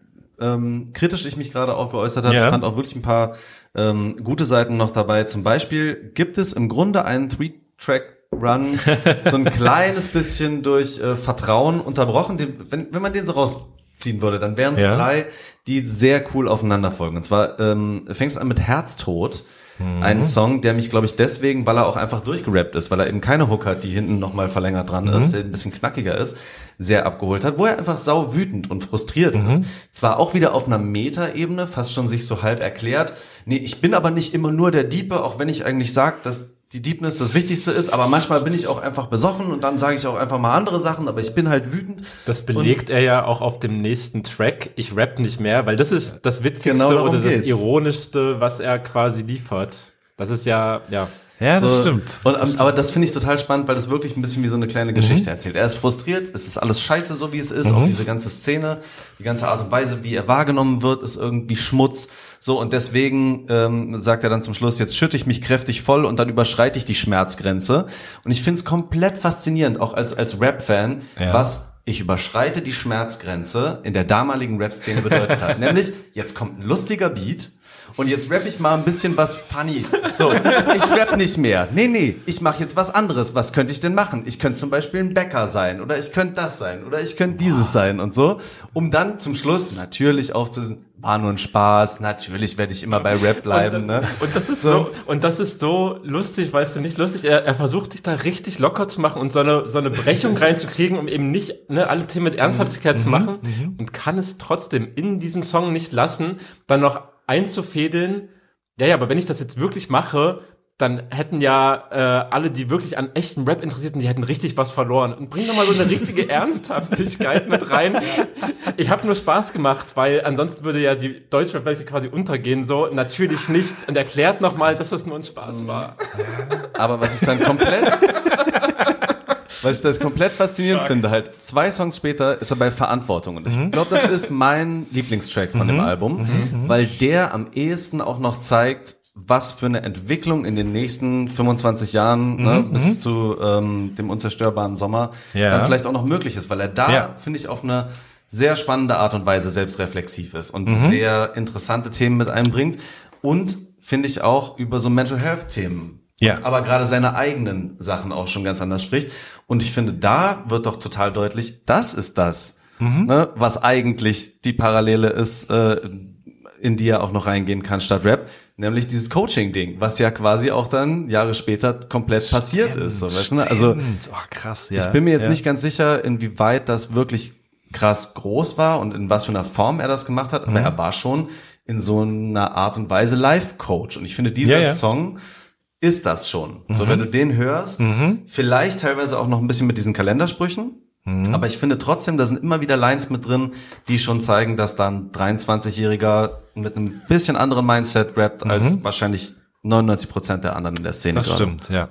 kritisch ich mich gerade auch geäußert habe, ich fand auch wirklich ein paar gute Seiten noch dabei. Zum Beispiel gibt es im Grunde einen 3-Track-Run, so ein kleines bisschen durch Vertrauen unterbrochen. Wenn man den so rausziehen würde, dann wären es 3, die sehr cool aufeinander folgen. Und zwar fängt es an mit Herztod. Ein Song, der mich, glaube ich, deswegen, weil er auch einfach durchgerappt ist, weil er eben keine Hook hat, die hinten nochmal verlängert dran ist, der ein bisschen knackiger ist, sehr abgeholt hat, wo er einfach sau wütend und frustriert ist. Zwar auch wieder auf einer Meta-Ebene, fast schon sich so halb erklärt. Nee, ich bin aber nicht immer nur der Diepe, auch wenn ich eigentlich sage, dass die Deepness das Wichtigste ist, aber manchmal bin ich auch einfach besoffen und dann sage ich auch einfach mal andere Sachen, aber ich bin halt wütend. Das belegt er ja auch auf dem nächsten Track, ich rap nicht mehr, weil das ist das Witzigste oder das Ironischste, was er quasi liefert. Das ist ja. Ja, das so, stimmt. Aber das finde ich total spannend, weil das wirklich ein bisschen wie so eine kleine Geschichte erzählt. Er ist frustriert, es ist alles scheiße, so wie es ist, auch diese ganze Szene, die ganze Art und Weise, wie er wahrgenommen wird, ist irgendwie Schmutz. So, und deswegen sagt er dann zum Schluss, jetzt schütte ich mich kräftig voll und dann überschreite ich die Schmerzgrenze. Und ich finde es komplett faszinierend, auch als Rap-Fan, was ich überschreite die Schmerzgrenze in der damaligen Rap-Szene bedeutet hat. Nämlich, jetzt kommt ein lustiger Beat und jetzt rapp ich mal ein bisschen was funny. So, ich rapp nicht mehr. Nee, ich mache jetzt was anderes. Was könnte ich denn machen? Ich könnte zum Beispiel ein Bäcker sein oder ich könnte das sein oder ich könnte dieses sein und so. Um dann zum Schluss natürlich aufzulösen, war nur ein Spaß, natürlich werde ich immer bei Rap bleiben. Und das ist so lustig, weißt du, nicht lustig. Er versucht sich da richtig locker zu machen und so eine Brechung reinzukriegen, um eben nicht alle Themen mit Ernsthaftigkeit zu machen und kann es trotzdem in diesem Song nicht lassen, dann noch einzufädeln, ja, aber wenn ich das jetzt wirklich mache, dann hätten ja alle, die wirklich an echten Rap interessiert sind, die hätten richtig was verloren. Und bring doch mal so eine richtige Ernsthaftigkeit mit rein. Ich habe nur Spaß gemacht, weil ansonsten würde ja die Deutschrap-Welt quasi untergehen. So, natürlich nicht. Und erklärt nochmal, dass das nur ein Spaß war. Aber was ich das komplett faszinierend finde, halt 2 Songs später ist er bei Verantwortung. Und ich glaube, das ist mein Lieblingstrack von dem Album, weil der am ehesten auch noch zeigt, was für eine Entwicklung in den nächsten 25 Jahren bis zu dem unzerstörbaren Sommer dann vielleicht auch noch möglich ist, weil er da, finde ich, auf eine sehr spannende Art und Weise selbstreflexiv ist und sehr interessante Themen mit einbringt und, finde ich, auch über so Mental Health Themen, aber gerade seine eigenen Sachen auch schon ganz anders spricht. Und ich finde, da wird doch total deutlich, das ist das, ne, was eigentlich die Parallele ist, in die er auch noch reingehen kann statt Rap, nämlich dieses Coaching-Ding, was ja quasi auch dann Jahre später komplett passiert ist. So, weißt du, ne? Also krass, ja. Ich bin mir jetzt nicht ganz sicher, inwieweit das wirklich krass groß war und in was für einer Form er das gemacht hat, aber er war schon in so einer Art und Weise Life-Coach. Und ich finde, dieser Song ist das schon. So, wenn du den hörst, vielleicht teilweise auch noch ein bisschen mit diesen Kalendersprüchen, aber ich finde trotzdem, da sind immer wieder Lines mit drin, die schon zeigen, dass da ein 23-Jähriger mit einem bisschen anderen Mindset rappt, als wahrscheinlich 99% der anderen in der Szene. Das stimmt, ja.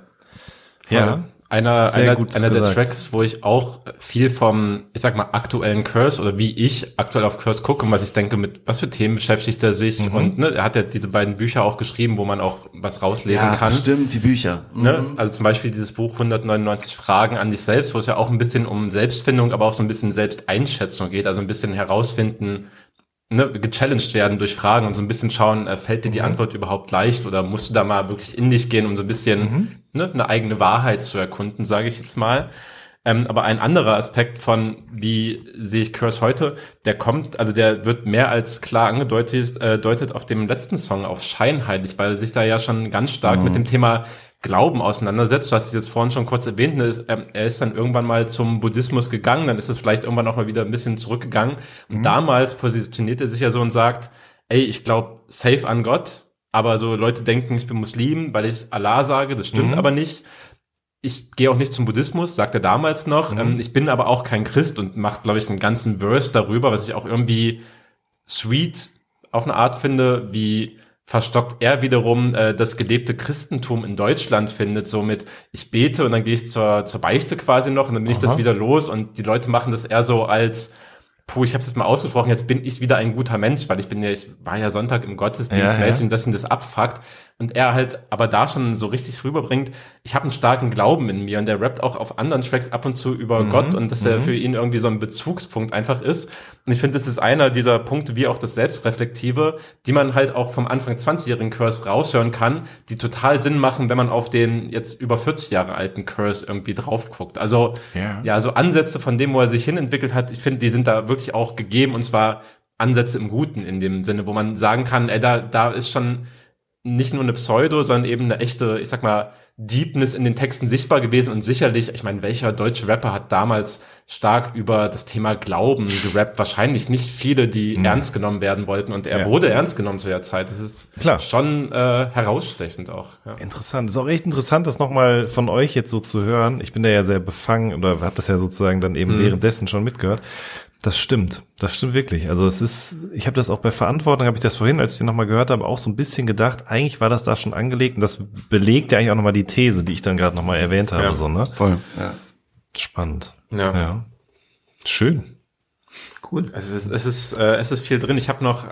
Ja. Einer der Tracks, wo ich auch viel vom, ich sag mal, aktuellen Curse oder wie ich aktuell auf Curse gucke und was ich denke, mit was für Themen beschäftigt er sich und ne, er hat ja diese beiden Bücher auch geschrieben, wo man auch was rauslesen kann. Ja, stimmt, die Bücher. Ne? Also zum Beispiel dieses Buch 199 Fragen an dich selbst, wo es ja auch ein bisschen um Selbstfindung, aber auch so ein bisschen Selbsteinschätzung geht, also ein bisschen herausfinden, ne, gechallenged werden durch Fragen und so ein bisschen schauen, fällt dir die Antwort überhaupt leicht oder musst du da mal wirklich in dich gehen, um so ein bisschen ne, eine eigene Wahrheit zu erkunden, sage ich jetzt mal. Aber ein anderer Aspekt von, wie sehe ich Curse heute, der wird mehr als klar angedeutet deutet auf dem letzten Song, auf Scheinheilig, weil er sich da ja schon ganz stark mit dem Thema Glauben auseinandersetzt. Du hast es jetzt vorhin schon kurz erwähnt, er ist dann irgendwann mal zum Buddhismus gegangen, dann ist es vielleicht irgendwann auch mal wieder ein bisschen zurückgegangen. Und damals positioniert er sich ja so und sagt, ey, ich glaube safe an Gott, aber so Leute denken, ich bin Muslim, weil ich Allah sage, das stimmt aber nicht. Ich gehe auch nicht zum Buddhismus, sagt er damals noch. Ich bin aber auch kein Christ und macht, glaube ich, einen ganzen Verse darüber, was ich auch irgendwie sweet auf eine Art finde, wie verstockt er wiederum das gelebte Christentum in Deutschland findet, so mit ich bete und dann gehe ich zur Beichte quasi noch und dann bin ich das wieder los und die Leute machen das eher so als ich habe es jetzt mal ausgesprochen, jetzt bin ich wieder ein guter Mensch, weil ich war ja Sonntag im Gottesdienst mäßig und das ihn das abfuckt und er halt aber da schon so richtig rüberbringt, ich habe einen starken Glauben in mir und der rappt auch auf anderen Tracks ab und zu über Gott und dass er für ihn irgendwie so ein Bezugspunkt einfach ist und ich finde, das ist einer dieser Punkte, wie auch das Selbstreflektive, die man halt auch vom Anfang 20-jährigen Curse raushören kann, die total Sinn machen, wenn man auf den jetzt über 40 Jahre alten Curse irgendwie drauf guckt. Also ja, so Ansätze von dem, wo er sich hinentwickelt hat, ich finde, die sind da wirklich auch gegeben und zwar Ansätze im Guten in dem Sinne, wo man sagen kann, da ist schon nicht nur eine Pseudo, sondern eben eine echte, ich sag mal, Deepness in den Texten sichtbar gewesen und sicherlich, ich meine, welcher deutsche Rapper hat damals stark über das Thema Glauben gerappt? Wahrscheinlich nicht viele, die ernst genommen werden wollten und er wurde ernst genommen zu der Zeit. Das ist schon herausstechend auch. Ja. Interessant. Das ist auch echt interessant, das nochmal von euch jetzt so zu hören. Ich bin da ja sehr befangen oder habe das ja sozusagen dann eben währenddessen schon mitgehört. Das stimmt wirklich. Also ich habe das auch bei Verantwortung, habe ich das vorhin, als ich den nochmal gehört habe, auch so ein bisschen gedacht, eigentlich war das da schon angelegt und das belegt ja eigentlich auch nochmal die These, die ich dann gerade nochmal erwähnt habe. So, ne? Voll. Ja. Spannend. Ja. Schön. Cool. Es ist viel drin. Ich habe noch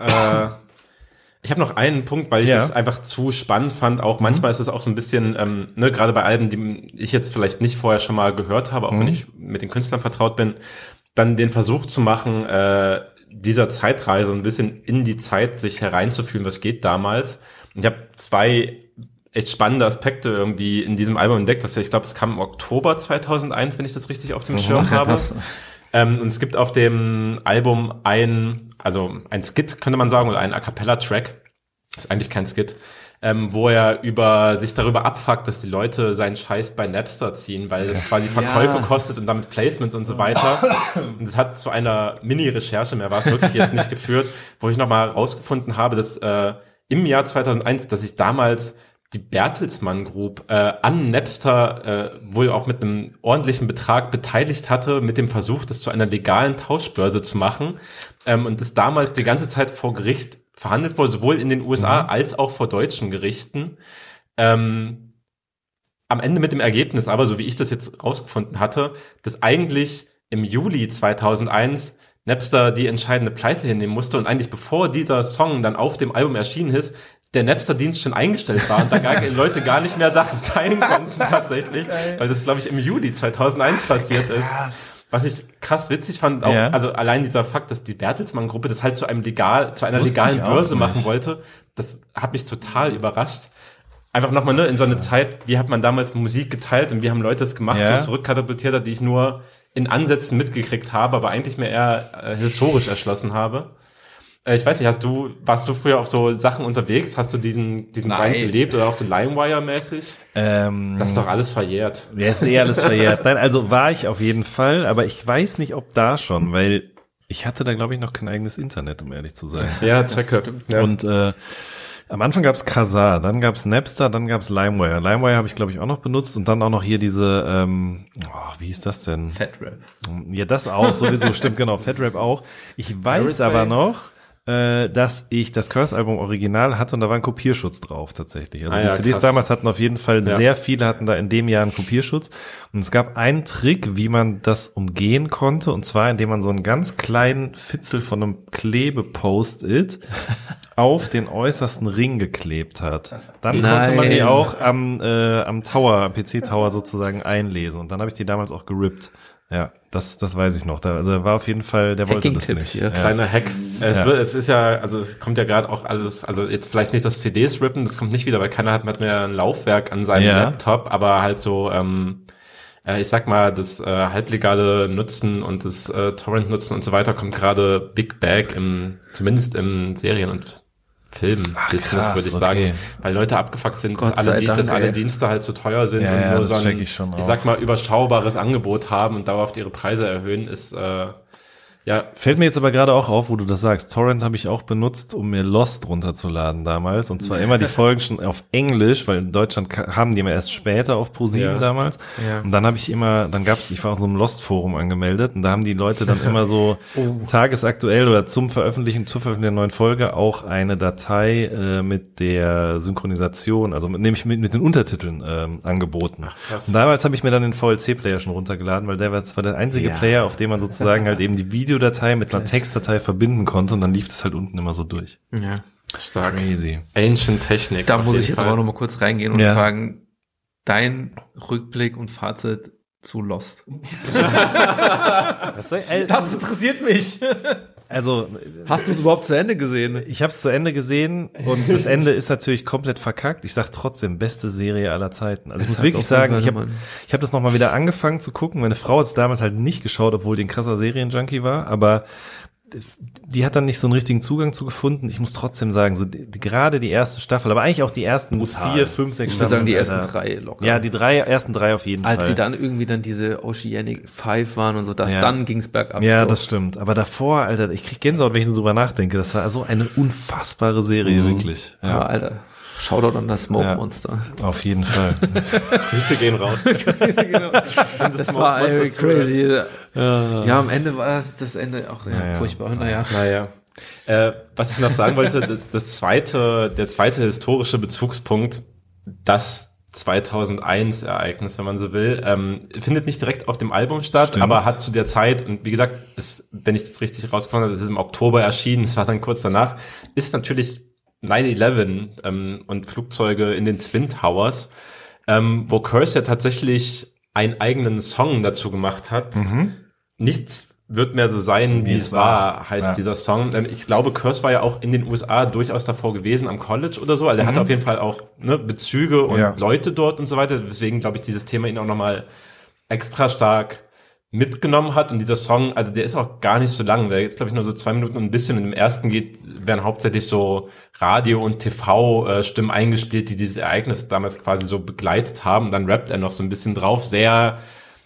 einen Punkt, weil ich das einfach zu spannend fand. Auch manchmal ist es auch so ein bisschen, gerade bei Alben, die ich jetzt vielleicht nicht vorher schon mal gehört habe, auch wenn ich mit den Künstlern vertraut bin, dann den Versuch zu machen, dieser Zeitreise ein bisschen in die Zeit sich hereinzufühlen, was geht damals. Und ich habe 2 echt spannende Aspekte irgendwie in diesem Album entdeckt. Ich glaube, es kam im Oktober 2001, wenn ich das richtig auf dem Schirm habe. Und es gibt auf dem Album ein Skit, könnte man sagen, oder ein A-Cappella-Track. Ist eigentlich kein Skit. Wo er sich darüber abfuckt, dass die Leute seinen Scheiß bei Napster ziehen, weil es quasi Verkäufe kostet und damit Placements und so weiter. Und es hat zu einer Mini-Recherche, mehr war es wirklich jetzt nicht geführt, wo ich nochmal rausgefunden habe, dass im Jahr 2001, dass sich damals die Bertelsmann Group an Napster wohl auch mit einem ordentlichen Betrag beteiligt hatte, mit dem Versuch, das zu einer legalen Tauschbörse zu machen. Und das damals die ganze Zeit vor Gericht verhandelt wurde, sowohl in den USA als auch vor deutschen Gerichten. Am Ende mit dem Ergebnis aber, so wie ich das jetzt rausgefunden hatte, dass eigentlich im Juli 2001 Napster die entscheidende Pleite hinnehmen musste und eigentlich bevor dieser Song dann auf dem Album erschienen ist, der Napster-Dienst schon eingestellt war und da Leute gar nicht mehr Sachen teilen konnten tatsächlich, weil das, glaube ich, im Juli 2001 passiert ist. Was ich krass witzig fand, auch, also allein dieser Fakt, dass die Bertelsmann-Gruppe das halt zu einer legalen Börse machen wollte, das hat mich total überrascht. Einfach nochmal in so eine Zeit, wie hat man damals Musik geteilt und wie haben Leute das gemacht, so zurückkatapultiert hat, die ich nur in Ansätzen mitgekriegt habe, aber eigentlich mir eher historisch erschlossen habe. Ich weiß nicht, warst du früher auf so Sachen unterwegs? Hast du diesen Grind gelebt oder auch so LimeWire-mäßig? Das ist doch alles verjährt. Ja, ist alles verjährt. Nein, also war ich auf jeden Fall, aber ich weiß nicht, ob da schon, weil ich hatte da, glaube ich, noch kein eigenes Internet, um ehrlich zu sein. Ja, checke. Ja. Und am Anfang gab's Kazaa, dann gab's Napster, dann gab's LimeWire. LimeWire habe ich, glaube ich, auch noch benutzt und dann auch noch hier diese, wie hieß das denn? FatRap. Ja, das auch, sowieso, stimmt, genau, FatRap auch. Ich weiß aber noch, dass ich das Curse-Album original hatte und da war ein Kopierschutz drauf tatsächlich. Also die CDs krass. damals hatten auf jeden Fall sehr viele, hatten da in dem Jahr einen Kopierschutz. Und es gab einen Trick, wie man das umgehen konnte, und zwar indem man so einen ganz kleinen Fitzel von einem Klebe-Post-it auf den äußersten Ring geklebt hat. Dann konnte man die auch am Tower, am PC-Tower sozusagen einlesen. Und dann habe ich die damals auch gerippt. Ja, das weiß ich noch. Also war auf jeden Fall, der wollte das nicht. Hier. Kleiner Hack. Es ist ja, also es kommt ja gerade auch alles, also jetzt vielleicht nicht das CDs rippen, das kommt nicht wieder, weil keiner hat mehr ein Laufwerk an seinem Laptop, aber halt so, ich sag mal, das halblegale Nutzen und das Torrent-Nutzen und so weiter kommt gerade Big Bag zumindest im Serien- und Film-Business, würde ich sagen, weil Leute abgefuckt sind, dass alle Dienste halt so teuer sind und nur so ein, ich sag mal, überschaubares Angebot haben und dauerhaft ihre Preise erhöhen, ist Fällt mir jetzt aber gerade auch auf, wo du das sagst. Torrent habe ich auch benutzt, um mir Lost runterzuladen damals. Und zwar immer die Folgen schon auf Englisch, weil in Deutschland haben die immer erst später auf ProSieben damals. Ja. Und dann ich war auf so einem Lost-Forum angemeldet und da haben die Leute dann immer so tagesaktuell oder zur Veröffentlichung der neuen Folge auch eine Datei mit der Synchronisation, also nämlich mit den Untertiteln angeboten. Ach, krass. Und damals habe ich mir dann den VLC-Player schon runtergeladen, weil das war der einzige Player, auf dem man sozusagen halt eben die Videodatei mit einer Textdatei verbinden konnte und dann lief das halt unten immer so durch. Ja, stark. Crazy. Ancient Technik. Da muss ich jetzt aber noch mal kurz reingehen und fragen, dein Rückblick und Fazit zu Lost. Das interessiert mich. Also, hast du es überhaupt zu Ende gesehen? Ich habe es zu Ende gesehen und das Ende ist natürlich komplett verkackt. Ich sag trotzdem, beste Serie aller Zeiten. Also ich muss wirklich sagen, ich hab das nochmal wieder angefangen zu gucken. Meine Frau hat es damals halt nicht geschaut, obwohl die ein krasser Serienjunkie war, aber die hat dann nicht so einen richtigen Zugang zu gefunden. Ich muss trotzdem sagen, so gerade die erste Staffel, aber eigentlich auch die ersten 4, 5, 6 Staffeln. Ich würde sagen, die ersten 3 locker. Ja, die ersten drei auf jeden Fall. Als sie dann irgendwie diese Oceanic 5 waren und so, dann ging's bergab. Ja, so. Das stimmt. Aber davor, Alter, ich krieg Gänsehaut, wenn ich nur drüber nachdenke. Das war so eine unfassbare Serie, wirklich. Ja, Alter. Shoutout an das Smoke Monster. Auf jeden Fall. Grüße gehen raus. Das war irgendwie crazy. Ja, am Ende war das Ende auch furchtbar. Naja. Was ich noch sagen wollte, der zweite historische Bezugspunkt, das 2001 Ereignis, wenn man so will, findet nicht direkt auf dem Album statt, aber hat zu der Zeit, und wie gesagt, wenn ich das richtig rausgefunden habe, das ist im Oktober erschienen, es war dann kurz danach, ist natürlich 9/11 und Flugzeuge in den Twin Towers, wo Curse ja tatsächlich einen eigenen Song dazu gemacht hat. Nichts wird mehr so sein, wie es war, heißt dieser Song. Ich glaube, Curse war ja auch in den USA durchaus davor gewesen, am College oder so. Also der hatte auf jeden Fall auch Bezüge und Leute dort und so weiter. Deswegen glaube ich, dieses Thema ihn auch nochmal extra stark mitgenommen hat. Und dieser Song, also der ist auch gar nicht so lang. Der geht, glaube ich, nur so 2 Minuten und ein bisschen. Und im ersten werden hauptsächlich so Radio- und TV-Stimmen eingespielt, die dieses Ereignis damals quasi so begleitet haben. Und dann rappt er noch so ein bisschen drauf. Sehr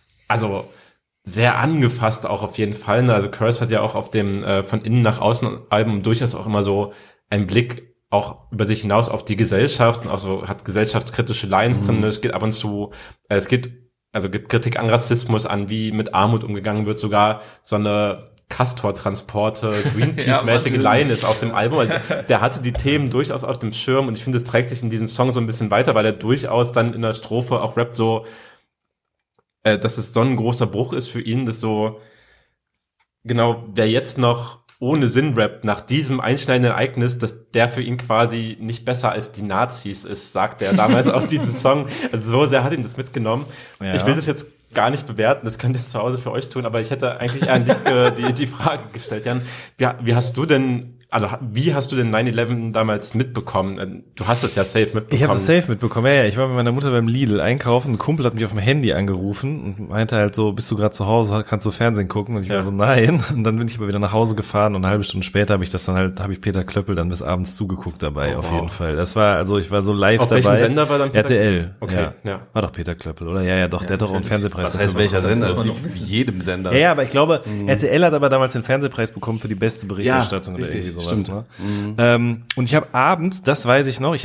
angefasst auch auf jeden Fall. Also Curse hat ja auch auf dem von innen nach außen Album durchaus auch immer so einen Blick auch über sich hinaus auf die Gesellschaft und auch so hat gesellschaftskritische Lines drin. Es geht ab und zu, gibt Kritik an Rassismus, an wie mit Armut umgegangen wird, sogar so eine Castor-Transporte, Greenpeace-mäßige Line ist auf dem Album. Der hatte die Themen durchaus auf dem Schirm und ich finde, es trägt sich in diesem Song so ein bisschen weiter, weil er durchaus dann in der Strophe auch rappt so, dass es so ein großer Bruch ist für ihn, dass so, genau, wer jetzt noch ohne Sinn rappt nach diesem einschneidenden Ereignis, dass der für ihn quasi nicht besser als die Nazis ist, sagt er damals auf diesem Song. Also so sehr hat ihn das mitgenommen. Ja. Ich will das jetzt gar nicht bewerten, das könnt ihr zu Hause für euch tun, aber ich hätte eigentlich eher an dich die Frage gestellt, Jan, wie hast du denn also wie hast du denn 9/11 damals mitbekommen? Du hast es ja safe mitbekommen. Ich habe das safe mitbekommen, ja. Ich war mit meiner Mutter beim Lidl einkaufen, ein Kumpel hat mich auf dem Handy angerufen und meinte halt so, bist du gerade zu Hause, kannst du Fernsehen gucken? Und ich war so, nein. Und dann bin ich aber wieder nach Hause gefahren und eine halbe Stunde später habe ich Peter Klöppel dann bis abends zugeguckt dabei, auf jeden Fall. Das war, also ich war so live auf dabei. Auf welchem Sender war dann Peter RTL. Okay, ja. War doch Peter Klöppel, oder? Ja, doch, der hat doch auch einen Fernsehpreis. Was heißt welcher Sender? Das Auf jedem Sender. Ja, aber ich glaube, RTL hat aber damals den Fernsehpreis bekommen für die beste Berichterstattung oder richtig, irgendwie sowas. stimmt. Ne? Und ich habe abends, das weiß ich noch,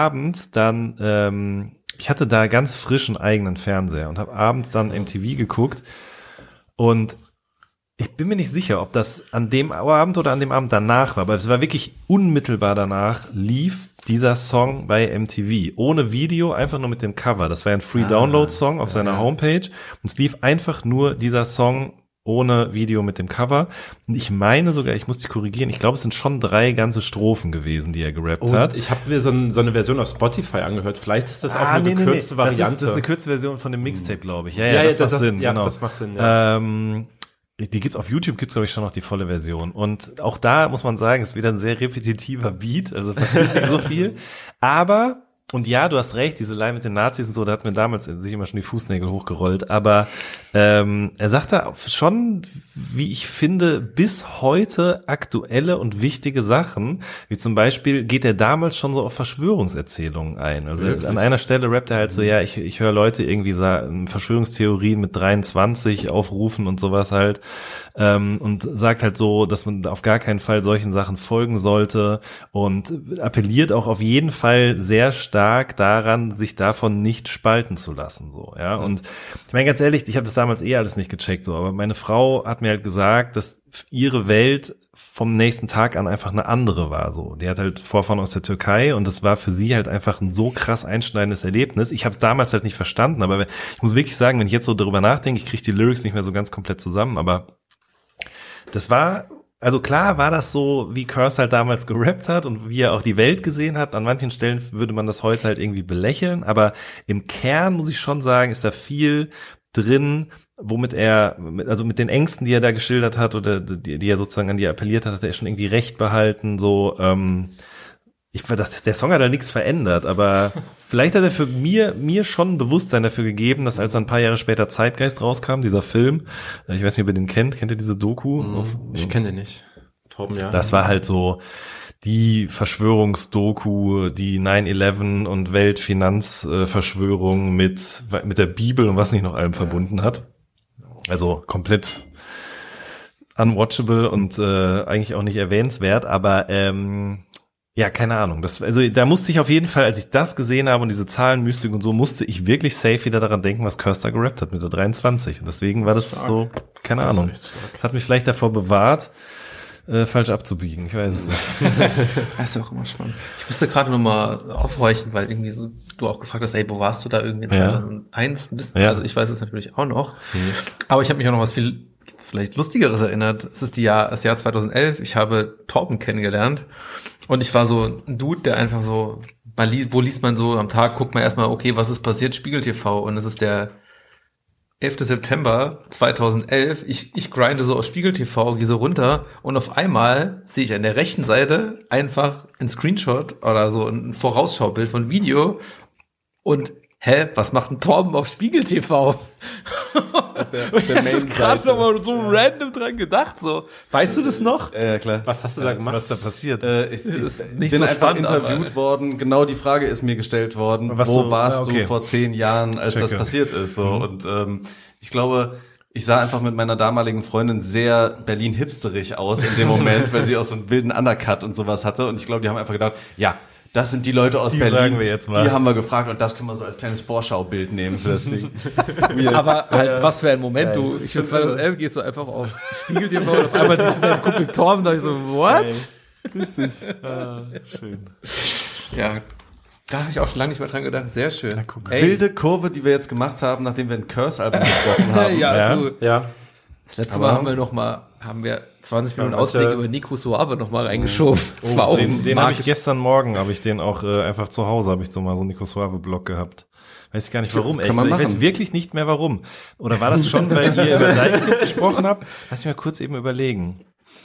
ich hatte da ganz frischen eigenen Fernseher und habe abends dann MTV geguckt und ich bin mir nicht sicher, ob das an dem Abend oder an dem Abend danach war, aber es war wirklich unmittelbar danach, lief dieser Song bei MTV. Ohne Video, einfach nur mit dem Cover. Das war ein Free-Download-Song auf seiner Homepage und es lief einfach nur dieser Song ohne Video mit dem Cover. Und ich meine sogar, ich muss dich korrigieren, ich glaube, es sind schon 3 ganze Strophen gewesen, die er gerappt hat. Ich habe mir so eine Version auf Spotify angehört. Vielleicht ist das auch eine gekürzte Variante. Das ist eine kürzte Version von dem Mixtape, glaube ich. Ja, das macht Sinn. Ja, genau. das macht Sinn, ja. Die gibt auf YouTube gibt's glaube ich schon noch die volle Version und auch da muss man sagen, ist wieder ein sehr repetitiver Beat, also passiert nicht so viel, aber und ja, du hast recht, diese Line mit den Nazis und so, da hat mir damals sich immer schon die Fußnägel hochgerollt, aber er sagt da schon, wie ich finde, bis heute aktuelle und wichtige Sachen, wie zum Beispiel geht er damals schon so auf Verschwörungserzählungen ein. Also wirklich? An einer Stelle rappt er halt so, ja, ich höre Leute irgendwie sagen, Verschwörungstheorien mit 23 aufrufen und sowas halt und sagt halt so, dass man auf gar keinen Fall solchen Sachen folgen sollte und appelliert auch auf jeden Fall sehr stark daran, sich davon nicht spalten zu lassen, so, ja. Und ich meine ganz ehrlich, ich habe das damals alles nicht gecheckt, so, aber meine Frau hat mir halt gesagt, dass ihre Welt vom nächsten Tag an einfach eine andere war, so. Die hat halt Vorfahren aus der Türkei und das war für sie halt einfach ein so krass einschneidendes Erlebnis. Ich habe es damals halt nicht verstanden, aber ich muss wirklich sagen, wenn ich jetzt so darüber nachdenke, ich kriege die Lyrics nicht mehr so ganz komplett zusammen, aber das war, also klar war das so, wie Curse halt damals gerappt hat und wie er auch die Welt gesehen hat. An manchen Stellen würde man das heute halt irgendwie belächeln, aber im Kern muss ich schon sagen, ist da viel drin, womit er, also mit den Ängsten, die er da geschildert hat oder die er sozusagen an die appelliert hat er schon irgendwie Recht behalten, so, der Song hat da nichts verändert, aber vielleicht hat er für mir schon ein Bewusstsein dafür gegeben, dass als dann ein paar Jahre später Zeitgeist rauskam, dieser Film, ich weiß nicht, ob ihr den kennt ihr diese Doku? Ich kenne den nicht. Torben, ja. Das war halt so die Verschwörungsdoku, die 9/11 und Weltfinanzverschwörung mit der Bibel und was nicht noch allem verbunden hat. Also komplett unwatchable und eigentlich auch nicht erwähnenswert, aber ja, keine Ahnung. Also da musste ich auf jeden Fall, als ich das gesehen habe und diese Zahlenmystik und so, musste ich wirklich safe wieder daran denken, was Curse da gerappt hat mit der 23. Und deswegen war das so, keine Ahnung. Hat mich vielleicht davor bewahrt, falsch abzubiegen. Ich weiß es nicht. Das ist auch immer spannend. Ich musste gerade noch mal aufhorchen, weil irgendwie so du auch gefragt hast, ey, wo warst du da irgendwie in 2001? Ja. Also ich weiß es natürlich auch noch. Aber ich habe mich auch noch was viel vielleicht Lustigeres erinnert. Es ist das Jahr 2011. Ich habe Torben kennengelernt. Und ich war so ein Dude, der einfach so, wo liest man so am Tag, guckt man erstmal, okay, was ist passiert, Spiegel TV. Und es ist der 11. September 2011. Ich grinde so auf Spiegel TV, gehe so runter und auf einmal sehe ich an der rechten Seite einfach ein Screenshot oder so ein Vorausschaubild von Video und was macht ein Torben auf Spiegel TV? Das ist gerade nochmal so random dran gedacht, so. Weißt du das noch? Ja, klar. Was hast du da gemacht? Was ist da passiert? Ich bin so einfach interviewt worden. Genau die Frage ist mir gestellt worden. Wo warst du vor 10 Jahren, als das passiert ist? So. Und ich glaube, ich sah einfach mit meiner damaligen Freundin sehr Berlin-hipsterig aus in dem Moment, weil sie auch so einen wilden Undercut und sowas hatte. Und ich glaube, die haben einfach gedacht, ja, das sind die Leute aus Berlin, wir jetzt mal. Die haben wir gefragt und das können wir so als kleines Vorschaubild nehmen für das Ding. Aber halt, was für ein Moment, du. Ich bin 2011, gehst du einfach auf Spiegel TV und auf einmal siehst du deinen Kumpel Torben, da ich so, what? Hey, grüß dich. Schön. Ja, da habe ich auch schon lange nicht mehr dran gedacht. Sehr schön. Wilde Kurve, die wir jetzt gemacht haben, nachdem wir ein Curse-Album gesprochen haben. Ja. Das letzte Mal haben wir 20 Minuten Ausblick über Nico Suave noch mal reingeschoben. Das war auch den habe ich gestern Morgen, habe ich den auch einfach zu Hause, habe ich so mal so einen Nico Suave-Blog gehabt. Weiß ich gar nicht warum. Ich weiß wirklich nicht mehr warum. Oder war das schon, weil ihr über Deichkind gesprochen habt? Lass mich mal kurz eben überlegen.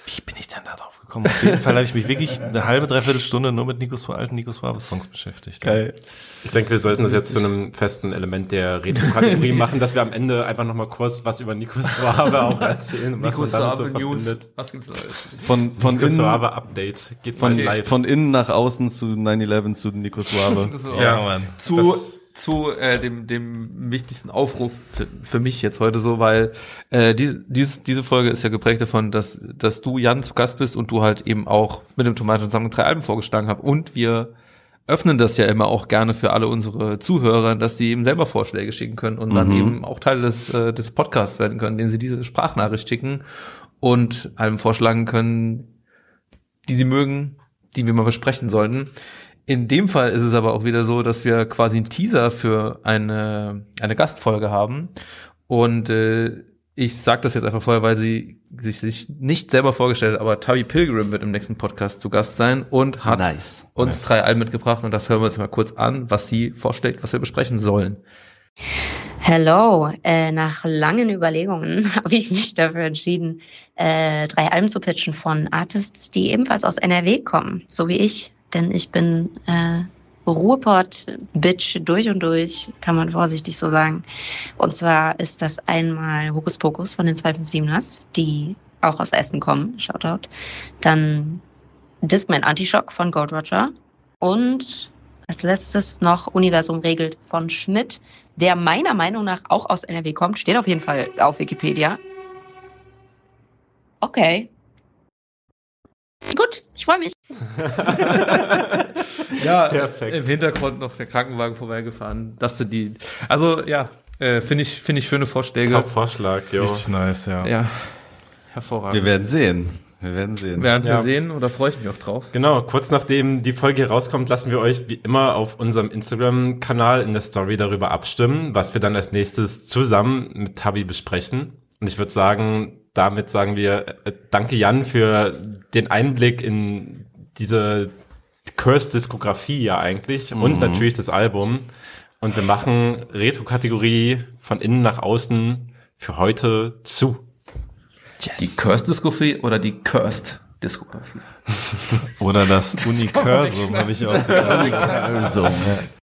Wie bin ich denn da drauf gekommen? Auf jeden Fall habe ich mich wirklich eine halbe, dreiviertel Stunde nur mit alten Nico Suave Songs beschäftigt. Geil. Ich denke, wir sollten das jetzt zu einem festen Element der Retro-Kategorie machen, dass wir am Ende einfach nochmal kurz was über Nico Suave auch erzählen und was man damit so verbindet. Was gibt's alles? Von Nico innen, Suave Update. Geht mal live. von innen nach außen zu 9/11 zu Nico Suave. Ja, Mann. Zu dem wichtigsten Aufruf für mich jetzt heute so, weil diese Folge ist ja geprägt davon, dass du, Jan, zu Gast bist und du halt eben auch mit dem Tomaten zusammen 3 Alben vorgeschlagen hast. Und wir öffnen das ja immer auch gerne für alle unsere Zuhörer, dass sie eben selber Vorschläge schicken können und dann eben auch Teil des Podcasts werden können, indem sie diese Sprachnachricht schicken und Alben vorschlagen können, die sie mögen, die wir mal besprechen sollten. In dem Fall ist es aber auch wieder so, dass wir quasi einen Teaser für eine Gastfolge haben. Und ich sage das jetzt einfach vorher, weil sie sich nicht selber vorgestellt hat, aber Tabby Pilgrim wird im nächsten Podcast zu Gast sein und hat uns 3 Alben mitgebracht. Und das hören wir uns mal kurz an, was sie vorschlägt, was wir besprechen sollen. Hello, nach langen Überlegungen habe ich mich dafür entschieden, 3 Alben zu pitchen von Artists, die ebenfalls aus NRW kommen, so wie ich. Denn ich bin Ruhrpott-Bitch durch und durch, kann man vorsichtig so sagen. Und zwar ist das einmal Hokus Pokus von den 257ers, die auch aus Essen kommen, Shoutout. Dann Discman Antishock von Gold Roger. Und als letztes noch Universum regelt von Schmidt, der meiner Meinung nach auch aus NRW kommt. Steht auf jeden Fall auf Wikipedia. Okay. Gut, ich freue mich. Ja, Perfekt. Im Hintergrund noch der Krankenwagen vorbeigefahren. Das sind die, also ja, finde ich schöne Vorschläge. Top-Vorschlag, jo. Richtig nice, ja. Ja, hervorragend. Wir werden sehen. Werden wir sehen, oder freue ich mich auch drauf. Genau, kurz nachdem die Folge rauskommt, lassen wir euch wie immer auf unserem Instagram-Kanal in der Story darüber abstimmen, was wir dann als nächstes zusammen mit Tabby besprechen. Und ich würde sagen, damit sagen wir danke Jan für den Einblick in diese Curse-Diskografie ja eigentlich und natürlich das Album. Und wir machen Retro-Kategorie von innen nach außen für heute zu. Yes. Die Cursed-Diskografie oder die Cursed-Diskografie? Oder das Universum, habe ich auch gesagt. So.